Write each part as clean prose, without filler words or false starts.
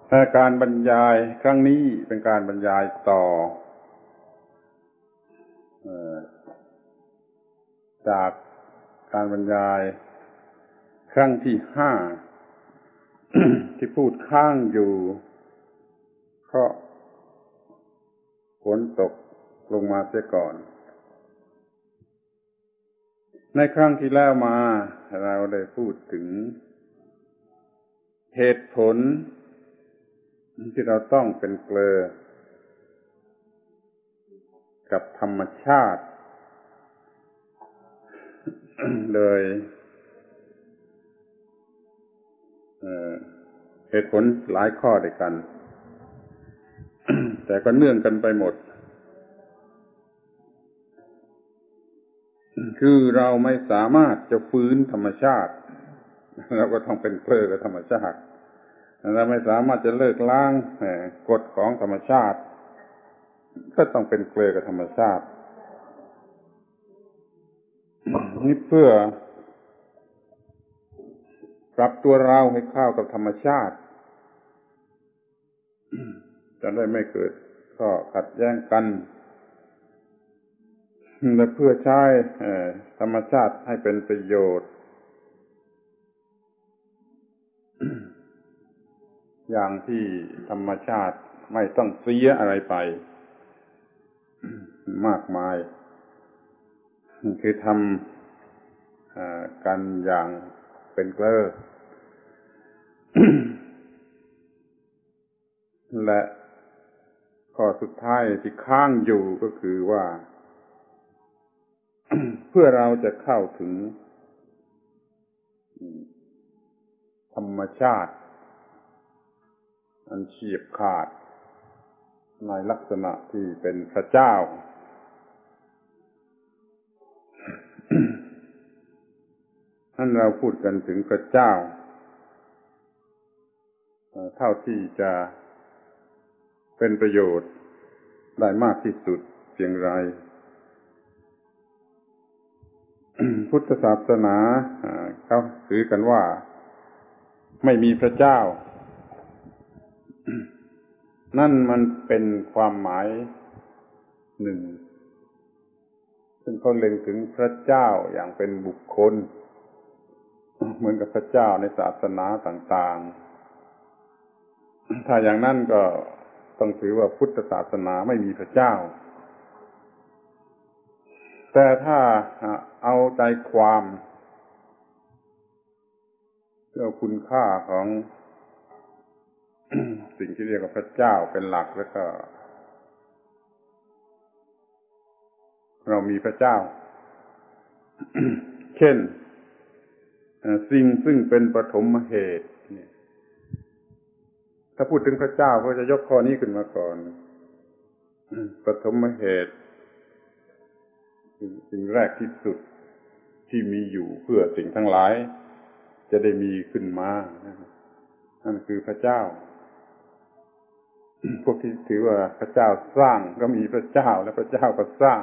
การบรรยายครั้งนี้เป็นการบรรยายต่อจากการบรรยายครั้งที่5 ที่พูดค้างอยู่เพราะฝนตกลงมาเสียก่อนในครั้งที่แล้วมาเราได้พูดถึงเหตุผลที่เราต้องเป็นเกลอกับธรรมชาติโดยเหตุผลหลายข้อด้วยกัน แต่ก็เนื่องกันไปหมดคือเราไม่สามารถจะฟื้นธรรมชาติเราก็ต้องเป็นเกลอกับธรรมชาติเราไม่สามารถจะเลิกล้างกฎของธรรมชาติก็ต้องเป็นเกลอกับธรรมชาตินี่เพื่อปรับตัวเราให้เข้ากับธรรมชาติจะได้ไม่เกิดข้อขัดแย้งกันและเพื่อใช้ธรรมชาติให้เป็นประโยชน์อย่างที่ธรรมชาติไม่ต้องเสียอะไรไปมากมายคือทำกันอย่างเป็นเกลอ และข้อสุดท้ายที่ค้างอยู่ก็คือว่า เพื่อเราจะเข้าถึงธรรมชาติอันเฉียบขาดในลักษณะที่เป็นพระเจ้า ท่านเราพูดกันถึงพระเจ้าเท่าที่จะเป็นประโยชน์ได้มากที่สุดเพียงไร พุทธศาสนาเขาถือกันว่าไม่มีพระเจ้า นั่นมันเป็นความหมายหนึ่งซึ่งเขาเล็งถึงพระเจ้าอย่างเป็นบุคคลเหมือนกับพระเจ้าในศาสนาต่างๆถ้าอย่างนั้นก็ต้องถือว่าพุทธศาสนาไม่มีพระเจ้าแต่ถ้าเอาใจความเอาคุณค่าของ สิ่งที่เรียกว่าพระเจ้าเป็นหลักแล้วก็เรามีพระเจ้า เช่นสิ่งซึ่งเป็นปฐมเหตุถ้าพูดถึงพระเจ้าก็จะยกข้อนี้ขึ้นมาก่อนปฐมเหตุสิ่งแรกที่สุดที่มีอยู่เพื่อสิ่งทั้งหลายจะได้มีขึ้นมานั่นคือพระเจ้าพวกที่ถือว่าพระเจ้าสร้างก็มีพระเจ้าและพระเจ้าก็สร้าง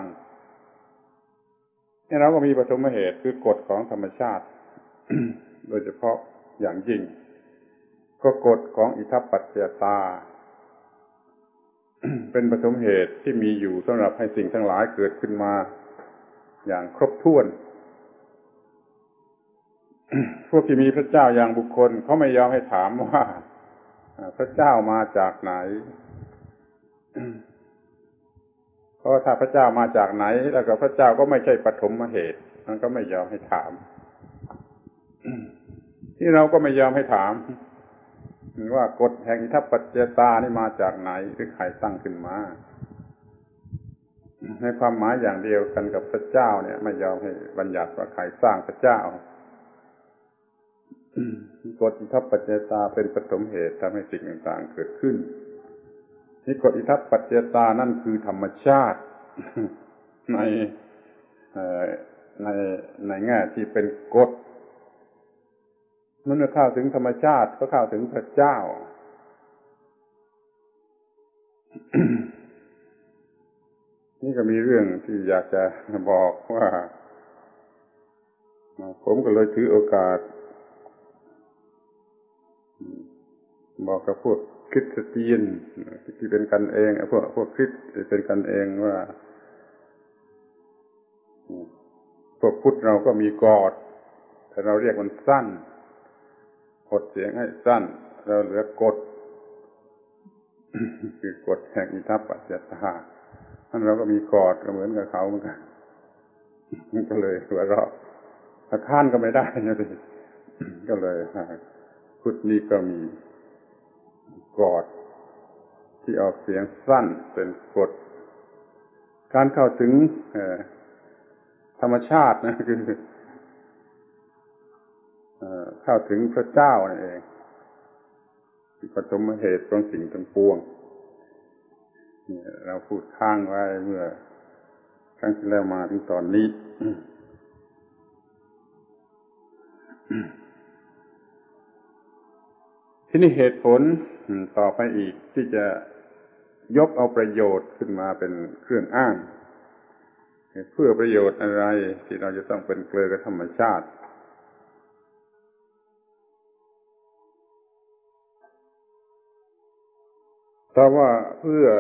นี่เราก็มีปฐมเหตุคือกฎของธรรมชาติ โดยเฉพาะอย่างยิ่งก็กฎของอิทัปปัจจยตา เป็นปฐมเหตุที่มีอยู่สำหรับให้สิ่งทั้งหลายเกิดขึ้นมาอย่างครบถ้วน พวกที่มีพระเจ้าอย่างบุคคลเขาไม่ยอมให้ถามว่าพระเจ้ามาจากไหน เพราะถ้าพระเจ้ามาจากไหนแล้วก็พระเจ้าก็ไม่ใช่ปฐมเหตุมันก็ไม่ยอมให้ถาม ที่เราก็ไม่ยอมให้ถามว่ากฎแห่งอิทัปปัจจยตานี่มาจากไหนหรือใครตั้งขึ้นมาในความหมายอย่างเดียวกันกับพระเจ้าเนี่ยไม่ยอมให้บัญญัติว่าใครสร้างพระเจ้ากฎอิทัปปัจจยตาเป็นปฐมเหตุทำให้สิ่งต่างๆเกิดขึ้นนี่กฎอิทัปปัจจยตานั่นคือธรรมชาติ ในแง่ที่เป็นกฎเมื่อเข้าถึงธรรมชาติก็เข้าถึงพระเจ้า นี่ก็มีเรื่องที่อยากจะบอกว่าผมก็เลยถือโอกาสบอกกับพวกคริสเตียนที่เป็นกันเองพวกคริสต์เป็นกันเองว่าพวกพุทธเราก็มีกอดแต่เราเรียกมันสั้นหดเสียงให้สั้นเราเหลือกฎคือกฎแห่งอิทัปปัจจตาท่านเราก็มีกอดก็เหมือนกับเขาเหมือนกันก็เลยหัวเราะถ้าค้านก็ไม่ได้นะสิก็เลยพุทธนี่ก็มีกอดที่ออกเสียงสั้นเป็นกฎการเข้าถึงธรรมชาตินะคือเข้าถึงพระเจ้านั่นเองคือปฐมเหตุของสิ่งทั้งปวงเราพูดค้างไว้เมื่อครั้งที่แล้วมาถึงตอนนี้ที่นี่เหตุผลต่อไปอีกที่จะยกเอาประโยชน์ขึ้นมาเป็นเครื่องอ้างเพื่อประโยชน์อะไรที่เราจะต้องเป็นเกลือกับธรรมชาติเพราะว่าเพื่อ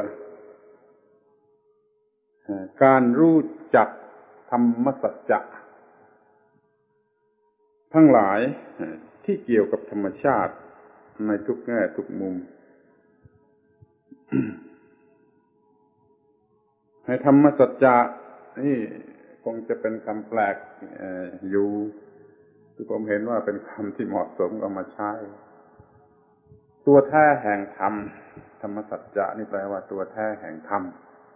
การรู้จักธรรมสัจจะทั้งหลายที่เกี่ยวกับธรรมชาติในทุกแง่ทุกมุมให้ธรรมสัจจะนี่คงจะเป็นคำแปลกอยู่ที่ผมเห็นว่าเป็นคำที่เหมาะสมเอามาใช้ตัวแท้แห่งธรรมธรรมสัจจะนี่แปลว่าตัวแท้แห่งธรรม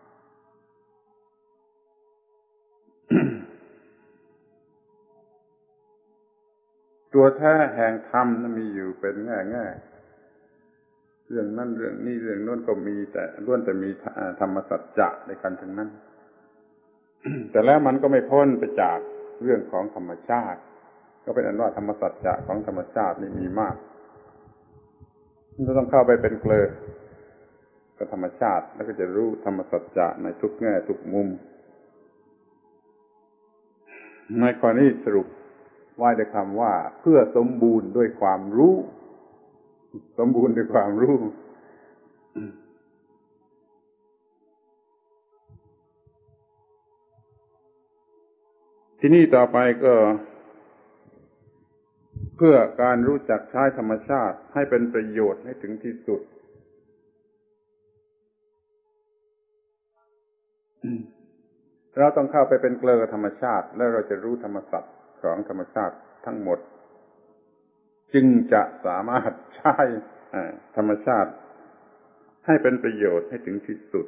ตัวแท้แห่งธรรมนั้นมีอยู่เป็นแง่ๆเรื่องนั้นเรื่องนี้เรื่องโน้นก็มีแต่ล้วนแต่มีธรรมสัจจะในกันทั้งนั้น แต่แล้วมันก็ไม่พ้นไปจากเรื่องของธรรมชาติก็เป็นอันว่าธรรมสัจจะของธรรมชาตินี่มีมากเราต้องเข้าไปเป็นเกลือกับธรรมชาติแล้วก็จะรู้ธรรมสัจจะในทุกแง่ทุกมุมในข้อนี้สรุปว่าด้วยคำว่าเพื่อสมบูรณ์ด้วยความรู้สมบูรณ์ด้วยความรู้ที่นี่ต่อไปก็เพื่อการรู้จักใช้ธรรมชาติให้เป็นประโยชน์ให้ถึงที่สุดเราต้องเข้าไปเป็นเกลือธรรมชาติแล้วเราจะรู้ธรรมสัจของธรรมชาติทั้งหมดจึงจะสามารถใช้ธรรมชาติให้เป็นประโยชน์ให้ถึงที่สุด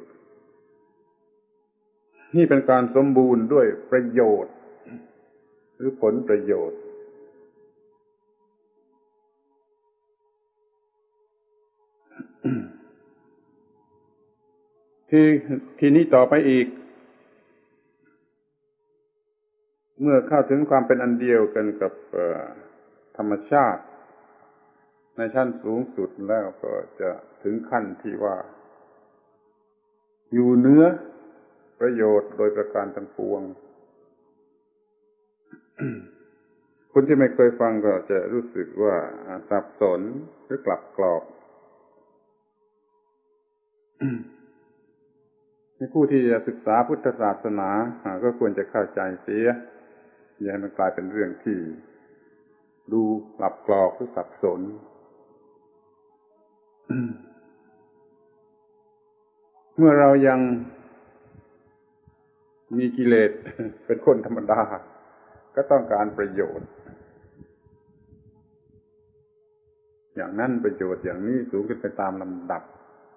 นี่เป็นการสมบูรณ์ด้วยประโยชน์หรือผลประโยชน์ทีนี้ต่อไปอีกเมื่อเข้าถึงความเป็นอันเดียวกันกับธรรมชาติในชั้นสูงสุดแล้วก็จะถึงขั้นที่ว่าอยู่เหนือประโยชน์โดยประการทั้งปวง คนที่ไม่เคยฟังก็จะรู้สึกว่าสับสนหรือกลับกรอก ผู้ที่จะศึกษาพุทธศาสนาก็ควรจะเข้าใจเสียอย่าให้มันกลายเป็นเรื่องที่ดูกลับกรอกหรือสับสน เมื่อเรายังมีกิเลสเป็นคนธรรมดาก็ต้องการประโยชน์อย่างนั้นประโยชน์อย่างนี้สูงขึ้นไปตามลำดับ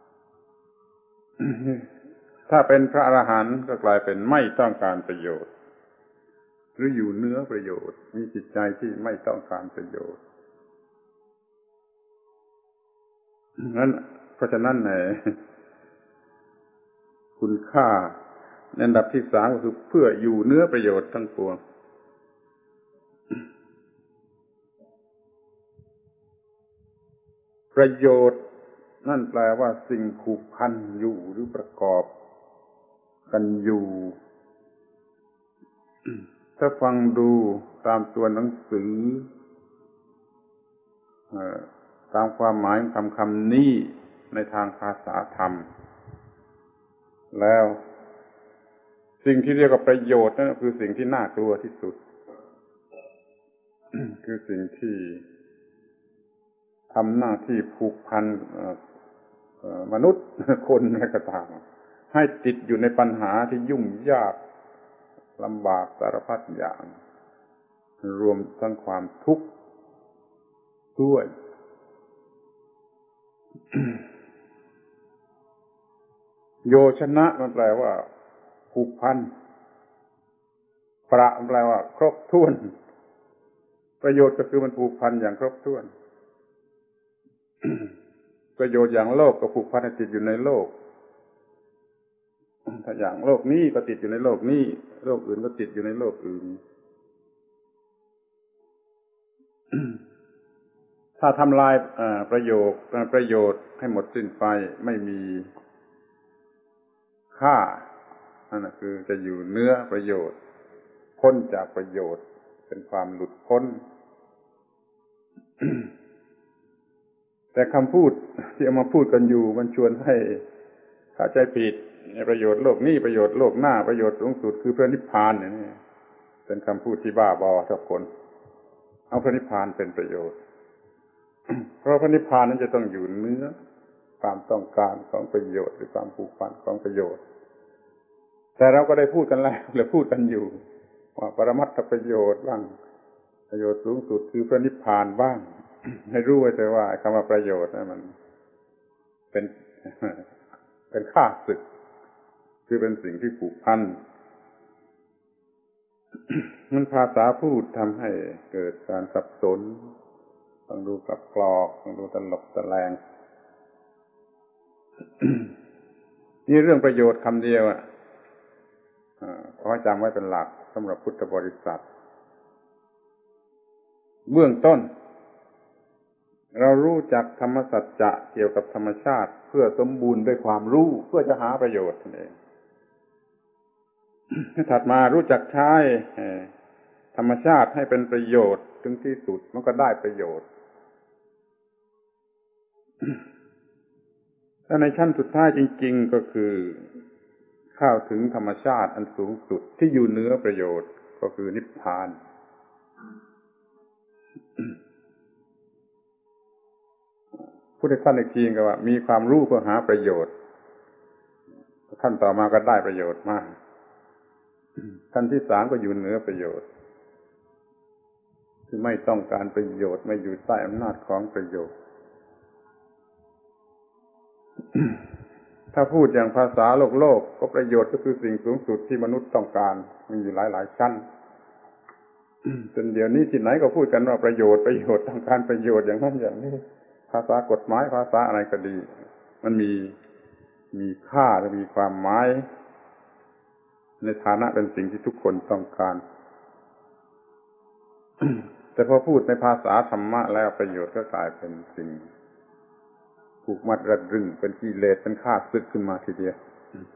ถ้าเป็นพระอรหันต์ก็กลายเป็นไม่ต้องการประโยชน์หรืออยู่เหนือประโยชน์มีจิตใจที่ไม่ต้องการประโยชน์เพราะฉะนั้นคุณค่าในอันดับที่สามก็คือเพื่ออยู่เหนือประโยชน์ทั้งปวงประโยชน์นั่นแปลว่าสิ่งผูกพันอยู่หรือประกอบกันอยู่ถ้าฟังดูตามตัวหนังสือธตามความหมายของคำนี้ในทางภาษาธรรมแล้วสิ่งที่เรียกว่าประโยชน์นั่นคือสิ่งที่น่ากลัวที่สุด คือสิ่งที่ทำหน้าที่ผูกพันมนุษย์คนอะไรก็ตามให้ติดอยู่ในปัญหาที่ยุ่งยากลำบากสารพัดอย่างรวมทั้งความทุกข์ด้วย โยชนะมันแปลว่าผูกพันประแปลว่าครบถ้วนประโยชน์ก็คือมันผูกพันอย่างครบถ้วน ประโยชน์อย่างโลกก็ผูกพันให้ติดอยู่ในโลกถ้าอย่างโลกนี้ก็ติดอยู่ในโลกนี้โลกอื่นก็ติดอยู่ในโลกอื่น ถ้าทำลายประโยชน์ให้หมดสิ้นไปไม่มีค่านั่นคือจะอยู่เหนือประโยชน์พ้นจากประโยชน์เป็นความหลุดพ้น แต่คำพูดที่เอามาพูดกันอยู่มันชวนให้เข้าใจผิดในประโยชน์โลกนี้ประโยชน์โลกหน้าประโยชน์สูงสุดคือพระนิพพานนี่เป็นคำพูดที่บ้าบอทุกคนเอาพระนิพพานเป็นประโยชน์ เพราะพระนิพพานนั้นจะต้องอยู่เหนือความต้องการของประโยชน์หรือความผูกพันของประโยชน์แต่เราก็ได้พูดกันแล้วหรือพูดกันอยู่ว่าปรมัตถประโยชน์บ้างประโยชน์สูงสุดคือพระนิพพานบ้าง ให้รู้ไว้แต่ว่าคำว่าประโยชน์นั้นมันเป็นข้าศึกคือเป็นสิ่งที่ผูกพัน มันภาษาพูดทำให้เกิดการสับสนฟังดูกลับกรอกฟังดูตลกตะแลง นี่เรื่องประโยชน์คำเดียวขอให้จำไว้เป็นหลักสำหรับพุทธบริษัทเบื้องต้นเรารู้จักธรรมสัจจะเกี่ยวกับธรรมชาติเพื่อสมบูรณ์ด้วยความรู้เพื่อจะหาประโยชน์นั่นเอง ถัดมารู้จักใช้ธรรมชาติให้เป็นประโยชน์ถึงที่สุดมันก็ได้ประโยชน์ และในชั้นสุดท้ายจริงๆก็คือเข้าถึงธรรมชาติอันสูงสุดที่อยู่เหนือประโยชน์ก็คือนิพพาน พุทธท่านอีกทีก็ว่ามีความรู้เพื่อหาประโยชน์ขั้นต่อมาก็ได้ประโยชน์มากขั้นที่สามก็อยู่เหนือประโยชน์คือไม่ต้องการประโยชน์ไม่อยู่ใต้อำนาจของประโยชน์ ถ้าพูดอย่างภาษาโลกก็ประโยชน์ก็คือสิ่งสูงสุดที่มนุษย์ต้องการมีอยู่หลายๆชั้น จนเดี๋ยวนี้ที่ไหนก็พูดกันว่าประโยชน์ต้องการประโยชน์อย่างนั้นอย่างนี้ภาษากฎหมายภาษาอะไรก็ดีมันมีค่าและมีความหมายในฐานะเป็นสิ่งที่ทุกคนต้องการ แต่พอพูดในภาษาธรรมะแล้วประโยชน์ก็กลายเป็นสิ่งผูกมัดรัดรึงเป็นกิเลสเป็นข้าศึกขึ้นมาทีเดียว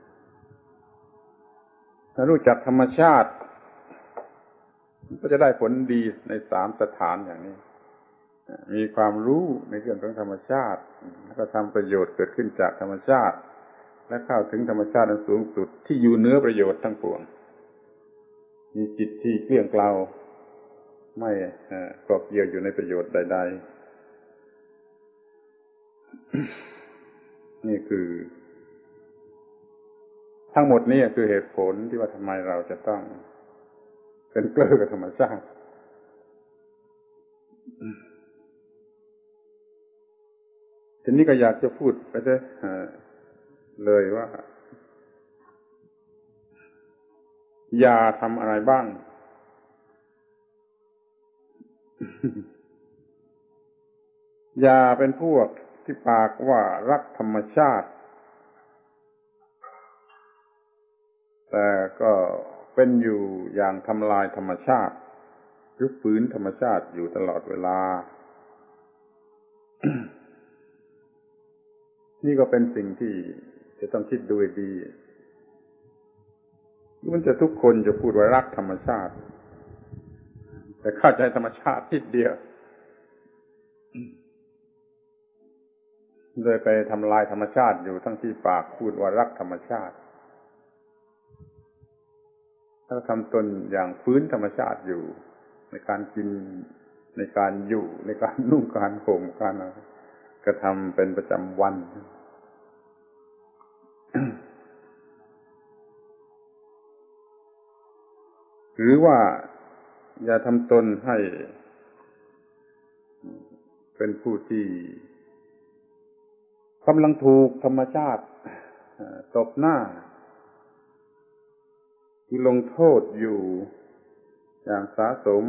ถ้ารู้จักธรรมชาติก็จะได้ผลดีในสามสถานอย่างนี้มีความรู้ในเรื่องของธรรมชาติแล้วก็ทำประโยชน์เกิดขึ้นจากธรรมชาติและเข้าถึงธรรมชาติอันสูงสุดที่อยู่เหนือประโยชน์ทั้งปวงมีจิตที่เกลี้ยงเกลาไม่เกาะเกี่ยวอยู่ในประโยชน์ใดๆ นี่คือทั้งหมดนี้คือเหตุผลที่ว่าทำไมเราจะต้องเป็นเกลือกับธรรมชาติทีนี้ก็อยากจะพูดไปเลยว่าอย่าทำอะไรบ้าง อย่าเป็นพวกที่ปากว่ารักธรรมชาติแต่ก็เป็นอยู่อย่างทำลายธรรมชาติหรือฝืนธรรมชาติอยู่ตลอดเวลา นี่ก็เป็นสิ่งที่จะต้องคิดดูให้ดีมันจะทุกคนจะพูดว่ารักธรรมชาติแต่เข้าใจธรรมชาตินิดเดียวโดยไปทำลายธรรมชาติอยู่ทั้งที่ปากพูดว่ารักธรรมชาติถ้าทำตนอย่างฟื้นธรรมชาติอยู่ในการกินในการอยู่ในการนุ่งการห่มการกระทำเป็นประจำวัน หรือว่าอย่าทำตนให้เป็นผู้ที่กำลังถูกธรรมชาติตบหน้าที่ลงโทษอยู่อย่างสะสม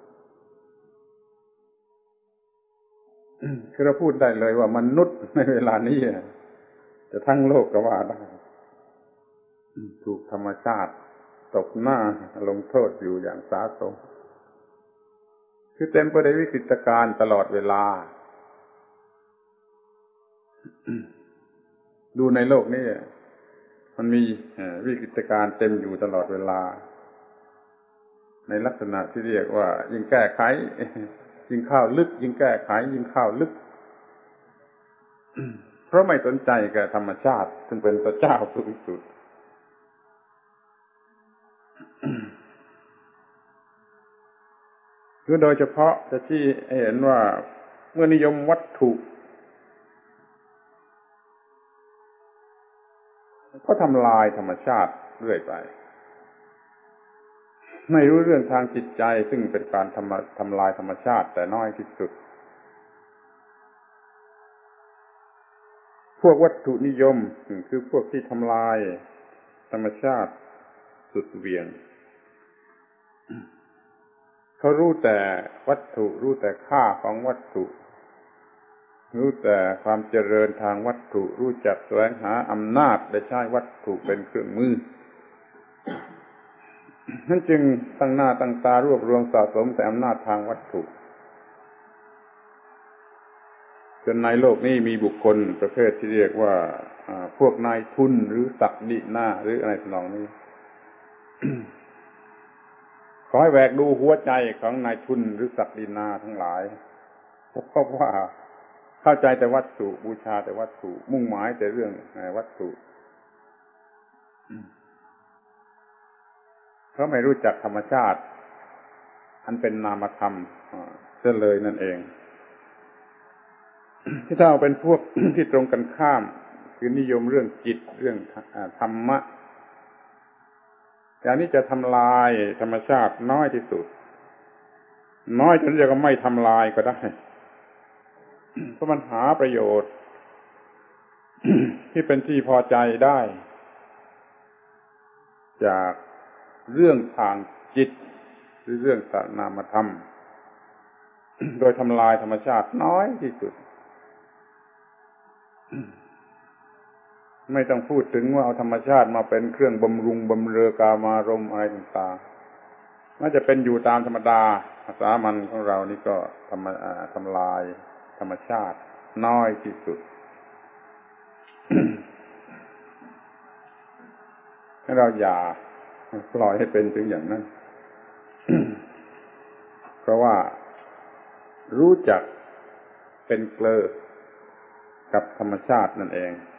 คือเราพูดได้เลยว่ามนุษย์ในเวลานี้จะทั้งโลกก็ว่าได้ถูกธรรมชาติตบหน้าลงโทษอยู่อย่างสะสมคือเต็มไปด้วยวิกฤตการณ์ตลอดเวลาดูในโลกนี้มันมีวิกฤตการณ์เต็มอยู่ตลอดเวลาในลักษณะที่เรียกว่ายิ่งแก้ไขยิ่งเข้าลึกยิ่งแก้ไขยิ่งเข้าลึกเพราะไม่สนใจกับธรรมชาติซึ่งเป็นพระเจ้าสูงสุดคือโดยเฉพาะจะที่เห็นว่าเมื่อนิยมวัตถุก็ทำลายธรรมชาติเรื่อยไปไม่รู้เรื่องทางจิตใจซึ่งเป็นการทำลายธรรมชาติแต่น้อยที่สุดพวกวัตถุนิยมคือพวกที่ทำลายธรรมชาติสุดเหวี่ยงเขารู้แต่วัตถุรู้แต่ค่าของวัตถุรู้แต่ความเจริญทางวัตถุรู้จักแสวงหาอำนาจและใช้วัตถุเป็นเครื่องมือนั่นจึงตั้งหน้าตั้งตารวบรวมสะสมแต่อำนาจทางวัตถุจนในโลกนี้มีบุคคลประเภทที่เรียกว่าพวกนายทุนหรือศักดินาหรืออะไรทำนองนี้ ขอให้แหวกดูหัวใจของนายทุนหรือศักดินาทั้งหลายเพราะว่าเข้าใจแต่วัตถุบูชาแต่วัตถุมุ่งหมายแต่เรื่องวัตถุเพราะไม่รู้จักธรรมชาติอันเป็นนามธรรมเสียเลยนั่นเองที่ถ้าเอาเป็นพวก ที่ตรงกันข้ามคือนิยมเรื่องจิตเรื่องธรรมะอย่างนี้จะทำลายธรรมชาติน้อยที่สุดน้อยจนจะก็ไม่ทำลายก็ได้ เพราะมันหาประโยชน์ ที่เป็นที่พอใจได้จากเรื่องทางจิตหรือเรื่องนามธรรม โดยทำลายธรรมชาติน้อยที่สุด ไม่ต้องพูดถึงว่าเอาธรรมชาติมาเป็นเครื่องบำรุงบำเรอกามารมณ์อะไรต่างๆน่าจะเป็นอยู่ตามธรรมดาสามัญของเรานี่ก็ทำลายธรรมชาติน้อยที่สุด ให้เราอย่าปล่อยให้เป็นถึงอย่างนั้น เพราะว่ารู้จักเป็นเกลอกับธรรมชาตินั่นเอง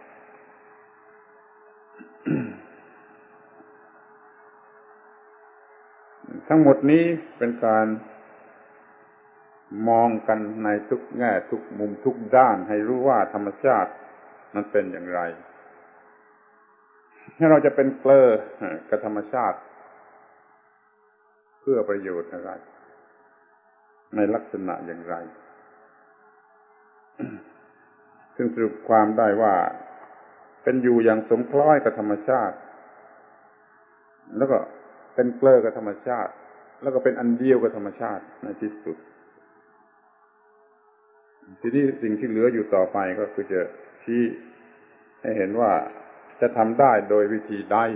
ทั้งหมดนี้เป็นการมองกันในทุกแง่ทุกมุมทุกด้านให้รู้ว่าธรรมชาติมันเป็นอย่างไรให้เราจะเป็นเกลอกับธรรมชาติเพื่อประโยชน์อะไรในลักษณะอย่างไร ซึ่งสรุปความได้ว่าเป็นอยู่อย่างสมคล้อยกับธรรมชาติแล้วก็เป็นเกลอกับธรรมชาติแล้วก็เป็นอันเดียวกับธรรมชาติในที่สุดทีนี้สิ่งที่เหลืออยู่ต่อไปก็คือจะชี้ให้เห็นว่าจะทำได้โดยวิธีใด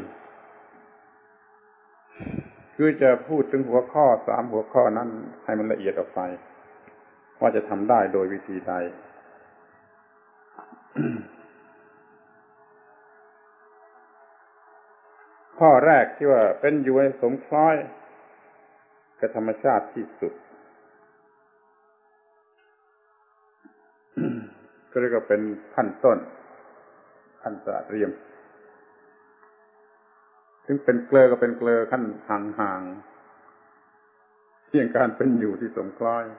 คือจะพูดถึงหัวข้อ3หัวข้อนั้นให้มันละเอียดออกไปว่าจะทำได้โดยวิธีใด ข้อแรกที่ว่าเป็นอยู่ให้สมคล้อยกับธรรมชาติที่สุดก็เรียกว่าเป็นขั้นต้นขั้นตระเตรียมถึงเป็นเกลอก็เป็นเกลอขั้นห่างๆเพียงการเป็นอยู่ที่สมคล้อย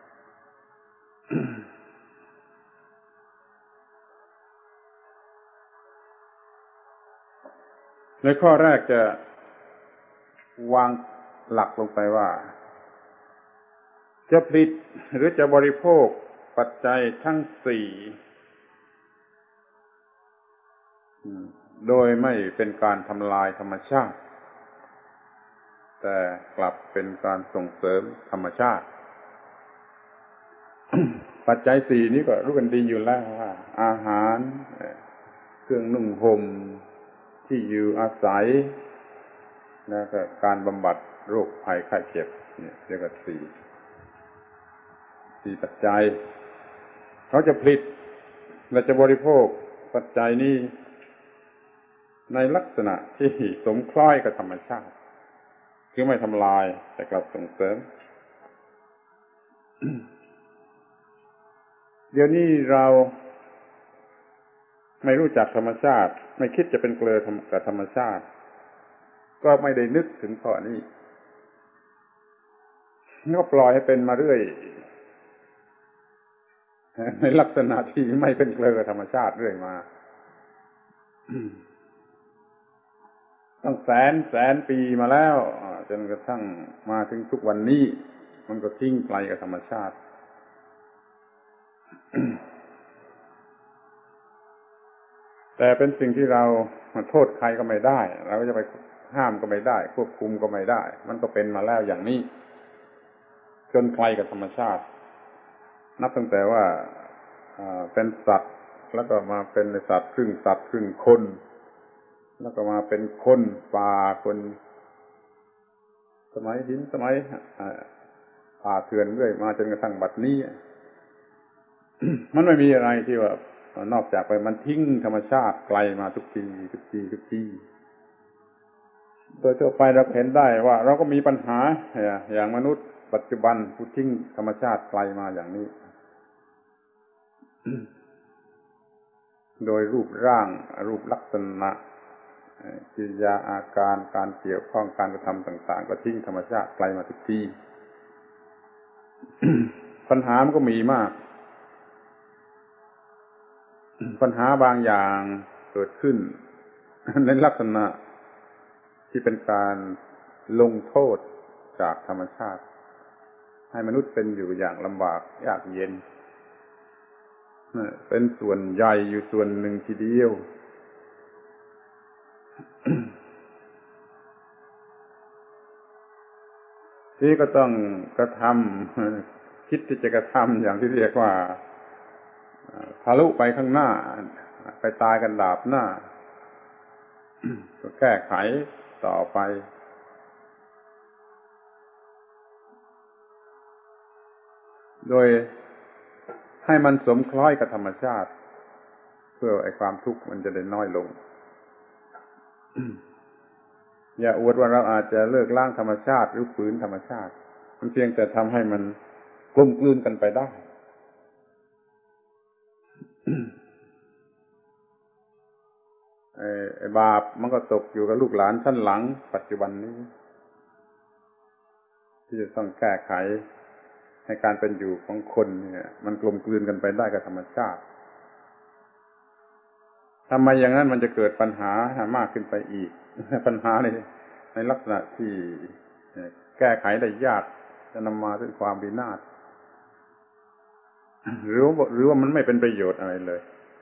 ในข้อแรกจะวางหลักลงไปว่าจะผลิตหรือจะบริโภคปัจจัยทั้งสี่โดยไม่เป็นการทำลายธรรมชาติแต่กลับเป็นการส่งเสริมธรรมชาติ ปัจจัยสี่นี้ก็รู้กันดีอยู่แล้วว่าอาหารเครื่องนุ่งห่มที่อยู่อาศัยแล้วก็การบำบัดโรคภัยไข้เจ็บเนี่ยเรียกว่าสี่ปัจจัยเขาจะผลิตและจะบริโภคปัจจัยนี้ในลักษณะที่สมคล้อยกับธรรมชาติคือไม่ทำลายแต่กลับส่งเสริม เดี๋ยวนี้เราไม่รู้จักธรรมชาติไม่คิดจะเป็นเกลอกับธรรมชาติก็ไม่ได้นึกถึงข้อนี้ก็ปล่อยให้เป็นมาเรื่อยในลักษณะที่ไม่เป็นเกลอกับธรรมชาติเรื่อยมาตั้งแสนปีมาแล้วจนกระทั่งมาถึงทุกวันนี้มันก็ทิ้งไกลกับธรรมชาติ แต่เป็นสิ่งที่เราโทษใครก็ไม่ได้เราก็จะไปห้ามก็ไม่ได้ควบคุมก็ไม่ได้มันก็เป็นมาแล้วอย่างนี้จนไกลกับธรรมชาตินับตั้งแต่ว่าเป็นสัตว์แล้วก็มาเป็นสัตว์ครึ่งสัตว์ครึ่งคนแล้วก็มาเป็นคนป่าคนสมัยหินสมัยป่าเถื่อนเรื่อยมาจนกระทั่งบัดนี้ มันไม่มีอะไรที่ว่านอกจากไปมันทิ้งธรรมชาติไกลมาทุกทีโดยทั่วไปเราเห็นได้ว่าเราก็มีปัญหาอย่างมนุษย์ปัจจุบันผู้ทิ้งธรรมชาติไกลมาอย่างนี้ โดยรูปร่างรูปลักษณะกิริยาอาการการเกี่ยวข้องการกระทำต่างๆก็ทิ้งธรรมชาติไกลมาทุกที ปัญหามันก็มีมากปัญหาบางอย่างเกิดขึ้นในลักษณะที่เป็นการลงโทษจากธรรมชาติให้มนุษย์เป็นอยู่อย่างลำบากยากเย็นเป็นส่วนใหญ่อยู่ส่วนหนึ่งทีเดียว ที่ก็ต้องกระทำคิดที่จะกระทำอย่างที่เรียกว่าทะลุไปข้างหน้าไปตายกันดาบหน้า ก็แก้ไขต่อไปโดยให้มันสมคล้อยกับธรรมชาติเพื่อไอ้ความทุกข์มันจะได้น้อยลง อย่าอวดว่าเราอาจจะเลิกล้างธรรมชาติหรือฝืนธรรมชาติมันเพียงแต่ทำให้มันกลมกลืนกันไปได้ไอ้บาปมันก็ตกอยู่กับลูกหลานชั้นหลังปัจจุบันนี้ที่จะต้องแก้ไขให้การเป็นอยู่ของคนเนี่ยมันกลมกลืนกันไปได้กับธรรมชาติทำไมอย่างนั้นมันจะเกิดปัญหามากขึ้นไปอีกปัญหาในลักษณะที่แก้ไขได้ยากจะนำมาซึ่งความวินาศหรือว่ามันไม่เป็นประโยชน์อะไรเลย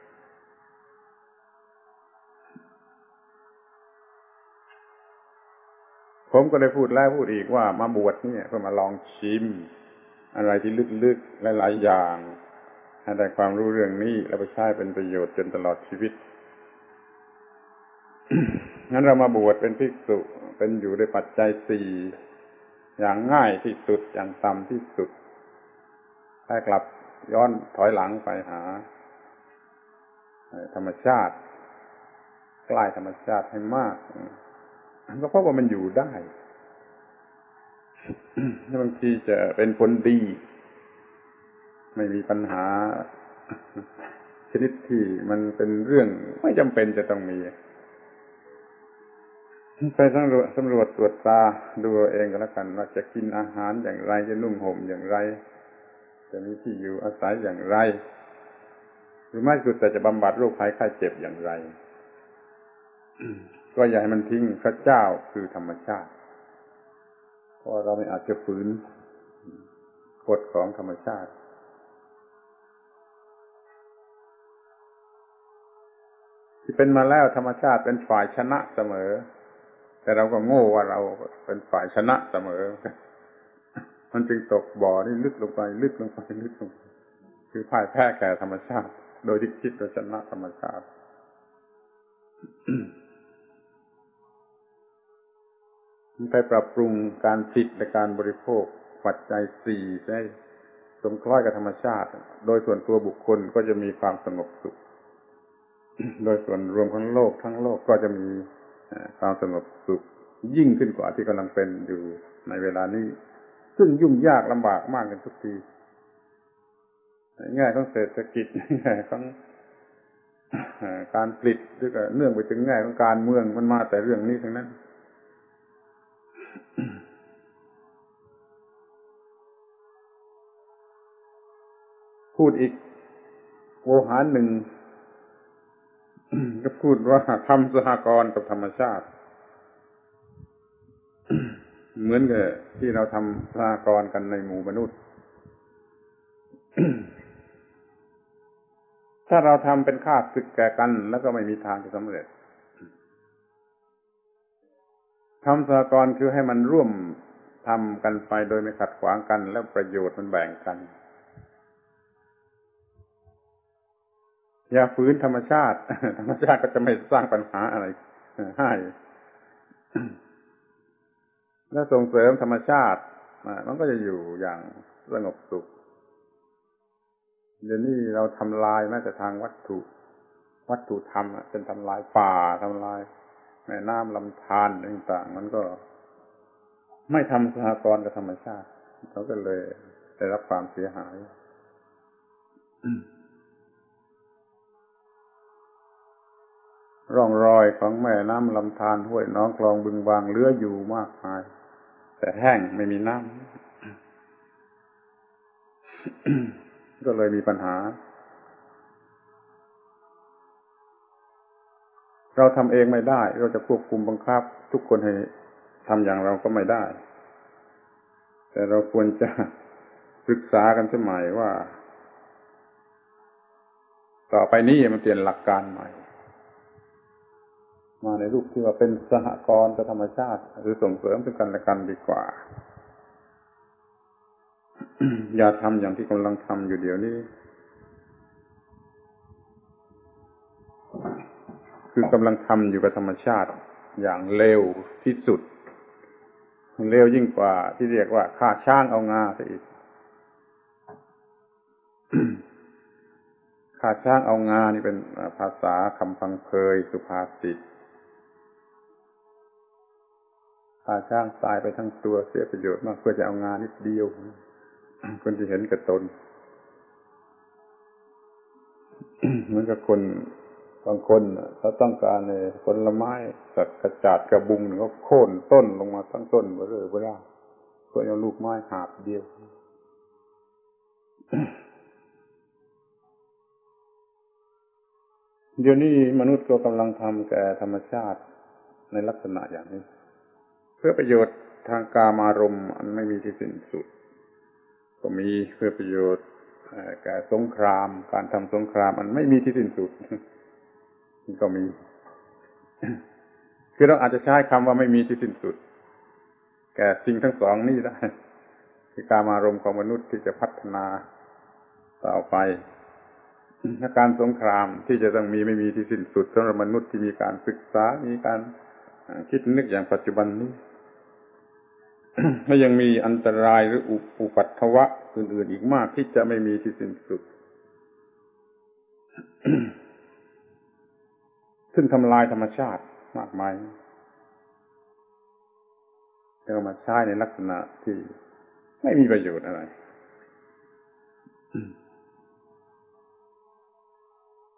ผมก็ได้พูดแล้วพูดอีกว่ามาบวชเนี่ยเพื่อมาลองชิมอะไรที่ลึกๆหลายๆอย่างให้ได้ความรู้เรื่องนี้แล้วไปใช้เป็นประโยชน์จนตลอดชีวิต งั้นเรามาบวชเป็นภิกษุเป็นอยู่ด้วยปัจจัยสี่อย่างง่ายที่สุดอย่างต่ำที่สุดให้กลับย้อนถอยหลังไปหาธรรมชาติใกล้ธรรมชาติให้มากก็เพราะว่ามันอยู่ได้ บางทีจะเป็นผลดีไม่มีปัญหาชนิดที่มันเป็นเรื่องไม่จำเป็นจะต้องมีไปสำรวจตรวจตาดูเองก็แล้วกันว่าจะกินอาหารอย่างไรจะนุ่งห่มอย่างไรจะมีที่อยู่อาศัยอย่างไรหรือไม่สุดแต่จะบำบัดโรคภัยไข้เจ็บอย่างไรก็อย่าให้มันทิ้งพระเจ้าคือธรรมชาติเพราะเราไม่อาจจะฝืนกฎของธรรมชาติที่เป็นมาแล้วธรรมชาติเป็นฝ่ายชนะเสมอแต่เราก็โง่ว่าเราเป็นฝ่ายชนะเสมอมันจึงตกบ่อนี่ลึกลงไปคือพ่ายแพ้แก่ธรรมชาติโดยที่คิดว่าชนะธรรมชาติไปปรับปรุงการผลิตและการบริโภคปัจจัยสี่ให้สมคล้อยกับธรรมชาติโดยส่วนตัวบุคคลก็จะมีความสงบสุขโดยส่วนรวมของโลกทั้งโลกก็จะมีความสงบสุขยิ่งขึ้นกว่าที่กำลังเป็นอยู่ในเวลานี้ซึ่งยุ่งยากลำบากมากขึ้นทุกทีในแง่ของเศรษฐกิจในแง่ของการผลิตหรือก็เนื่องไปถึงแง่ของการเมืองมันมาแต่เรื่องนี้ทั้งนั้นพูดอีกโวหารหนึ่งก็พูดว่าทำสหกรณ์กับธรรมชาติเหมือนกับที่เราทำสหกรณ์กันในหมู่มนุษย์ถ้าเราทำเป็นข้าศึกแก่กันแล้วก็ไม่มีทางจะสำเร็จทำสหกรณ์คือให้มันร่วมทำกันไปโดยไม่ขัดขวางกันแล้วประโยชน์มันแบ่งกันอย่าฝืนธรรมชาติธรรมชาติก็จะไม่สร้างปัญหาอะไรให้และส่งเสริมธรรมชาติมันก็จะอยู่อย่างสงบสุขเดี๋ยวนี้เราทำลายแม้แต่ทางวัตถุธรรมเป็นทำลายป่าทำลายแม่น้ำลำธารต่างๆมันก็ไม่ทำสหกรณ์กับธรรมชาติเขาก็เลยได้รับความเสียหายร่องรอยของแม่น้ำลำธารห้วยน้องคลองบึงบางเหลืออยู่มากมายแต่แห้งไม่มีน้ำ ก็เลยมีปัญหาเราทำเองไม่ได้เราจะควบคุมบังคับทุกคนให้ทำอย่างเราก็ไม่ได้แต่เราควรจะศึกษากันสมัยว่าต่อไปนี้มันเปลี่ยนหลักการใหม่มาในรูปที่ว่าเป็นสหกรณ์กับธรรมชาติหรือส่งเสริมซึ่งกันและกันดีกว่า อย่าทำอย่างที่กำลังทำอยู่เดี๋ยวนี้คือกำลังทำอยู่กับธรรมชาติอย่างเร็วที่สุดเร็วยิ่งกว่าที่เรียกว่าฆ่าช้างเอางาซะอีก ฆ่าช้างเอางานี่เป็นภาษาคำพังเพยสุภาษิตฆ่าช้างตายไปทั้งตัวเสียประโยชน์มากเพื่อจะเอางานิดเดียวคนที่เห็นกับตน เหมือนกับคนบางคนเขาต้องการผลไม้สักกระจาดกระบุงเขาโค่นต้นลงมาทั้งต้นเบ้อเร่อเพื่อเอาลูกไม้หาบเดียว เดี๋ยวนี้มนุษย์ก็กำลังทำแก่ธรรมชาติในลักษณะอย่างนี้เพื่อประโยชน์ทางกามารมณ์อันไม่มีที่สิ้นสุดก็มีเพื่อประโยชน์แก่สงครามการทำสงครามอันไม่มีที่สิ้นสุดก็มีคือเราอาจจะใช้คำว่าไม่มีที่สิ้นสุดแก่สิ่งทั้งสองนี้ได้คือกามารมณ์ของมนุษย์ที่จะพัฒนาต่อไปและการสงครามที่จะต้องมีไม่มีที่สิ้นสุดสำหรับมนุษย์ที่มีการศึกษามีการคิดนึกอย่างปัจจุบันนี้ และยังมีอันตรายหรืออุปัตถวะอื่นๆอีกมากที่จะไม่มีที่สิ้นสุด ซึ่งทำลายธรรมชาติมากมายเอามาใช้ในลักษณะที่ไม่มีประโยชน์อะไร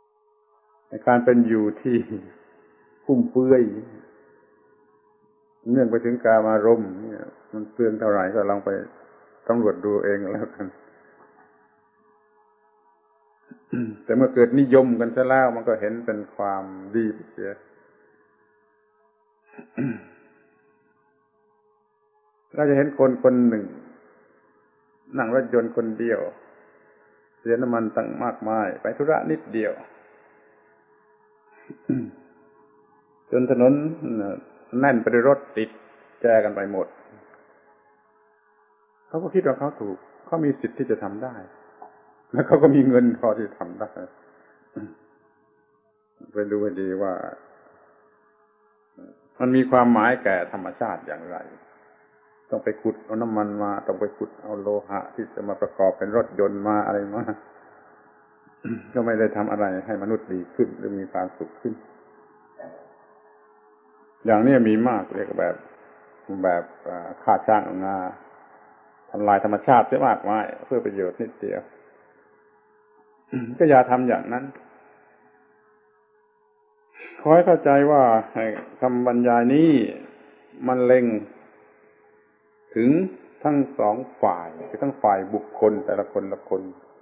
ในการเป็นอยู่ที่ฟุ่มเฟือยเนื่องไปถึงกามารมณ์เนี่ยมันเปลืองเท่าไหร่ก็ลองไปสำรวจดูเองแล้วกัน แต่เมื่อเกิดนิยมกันซะแล้วมันก็เห็นเป็นความดีเสีย เราจะเห็นคนคนหนึ่งนั่งรถยนต์คนเดียวเสียน้ำมันตั้งมากมายไปธุระนิดเดียว จนถนนแน่นไปด้วยรถติดแจกันไปหมดเขาก็คิดว่าเขาถูกเขามีสิทธิ์ที่จะทำได้แล้วเขาก็มีเงินพอที่จะทำได้ไปดูให้ดีว่ามันมีความหมายแก่ธรรมชาติอย่างไรต้องไปขุดเอาน้ำมันมาต้องไปขุดเอาโลหะที่จะมาประกอบเป็นรถยนต์มาอะไรมา ก็ไม่ได้ทำอะไรให้มนุษย์ดีขึ้นหรือมีความสุขขึ้นอย่างนี้มีมากเรียกแบบฆ่าช้างเอางาทำลายธรรมชาติเสียมากมายเพื่อประโยชน์นิดเดียว ก็อย่าทำอย่างนั้นขอให้เข้าใจว่าคำบรรยายนี้มันเล็งถึงทั้งสองฝ่ายคือทั้งฝ่ายบุคคลแต่ละคนละคน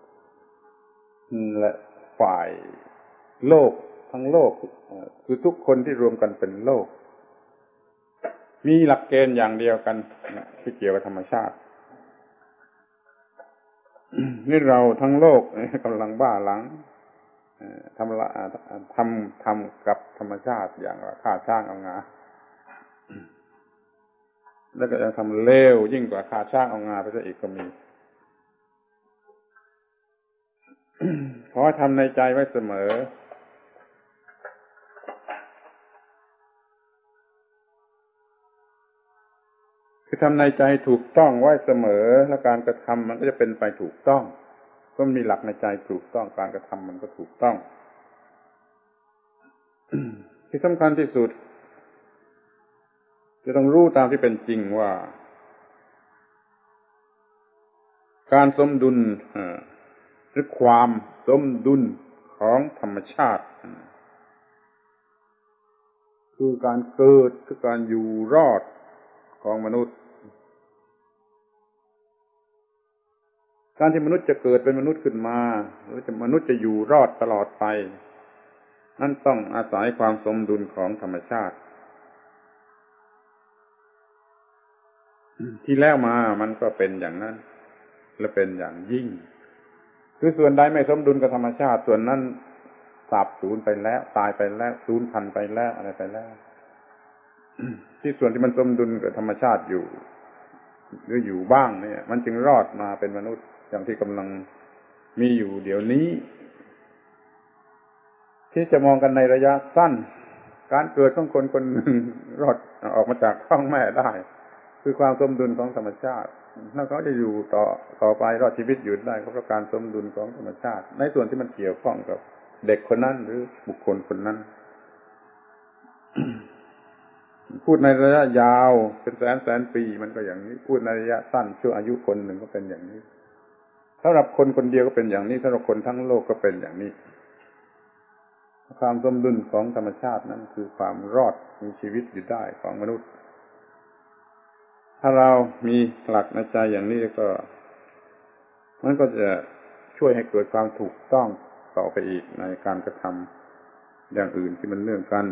และฝ่ายโลกทั้งโลกคือทุกคนที่รวมกันเป็นโลกมีหลักเกณฑ์อย่างเดียวกันที่เกี่ยวกับธรรมชาตินี่เราทั้งโลกกำลังบ้าหลังทำกับธรรมชาติอย่างฆ่าช้างเอางาแล้วก็จะทำเลวยิ่งกว่าฆ่าช้างเอางาไปซะอีกก็มี ขอทำในใจไว้เสมอคือทำในใจถูกต้องไว้เสมอและการกระทำมันก็จะเป็นไปถูกต้องก็มีหลักในใจถูกต้องการกระทำมันก็ถูกต้อง ที่สำคัญที่สุดจะต้องรู้ตามที่เป็นจริงว่าการสมดุลหรือความสมดุลของธรรมชาติคือการเกิดคือการอยู่รอดของมนุษย์การที่มนุษย์จะเกิดเป็นมนุษย์ขึ้นมาหรือมนุษย์จะอยู่รอดตลอดไปนั่นต้องอาศัยความสมดุลของธรรมชาติที่แล้วมามันก็เป็นอย่างนั้นและเป็นอย่างยิ่งคือส่วนใดไม่สมดุลกับธรรมชาติส่วนนั้นสาบสูญไปแล้วตายไปแล้วสูญพันธุ์ไปแล้วอะไรไปแล้วที่ส่วนที่มันสมดุลกับธรรมชาติอยู่หรืออยู่บ้างเนี่ยมันจึงรอดมาเป็นมนุษย์อย่างที่กำลังมีอยู่เดี๋ยวนี้ที่จะมองกันในระยะสั้นการเกิดของคนคนหนึ่งรอดออกมาจากท้องแม่ได้คือความสมดุลของธรรมชาติแล้วเขาจะอยู่ต่อไปรอดชีวิตอยู่ได้เพราะการสมดุลของธรรมชาติในส่วนที่มันเกี่ยวข้องกับเด็กคนนั้นหรือบุคคลคนนั้น พูดในระยะยาวเป็นแสนปีมันก็อย่างนี้พูดในระยะสั้นชั่วอายุคนหนึ่งก็เป็นอย่างนี้สำหรับคนคนเดียวก็เป็นอย่างนี้สำหรับคนทั้งโลกก็เป็นอย่างนี้ความสมดุลของธรรมชาตินั้นคือความรอดมีชีวิตอยู่ได้ของมนุษย์ถ้าเรามีหลักในใจอย่างนี้ก็มันก็จะช่วยให้เกิดความถูกต้องต่อไปอีกในการกระทำอย่างอื่นที่มันเนื่องกัน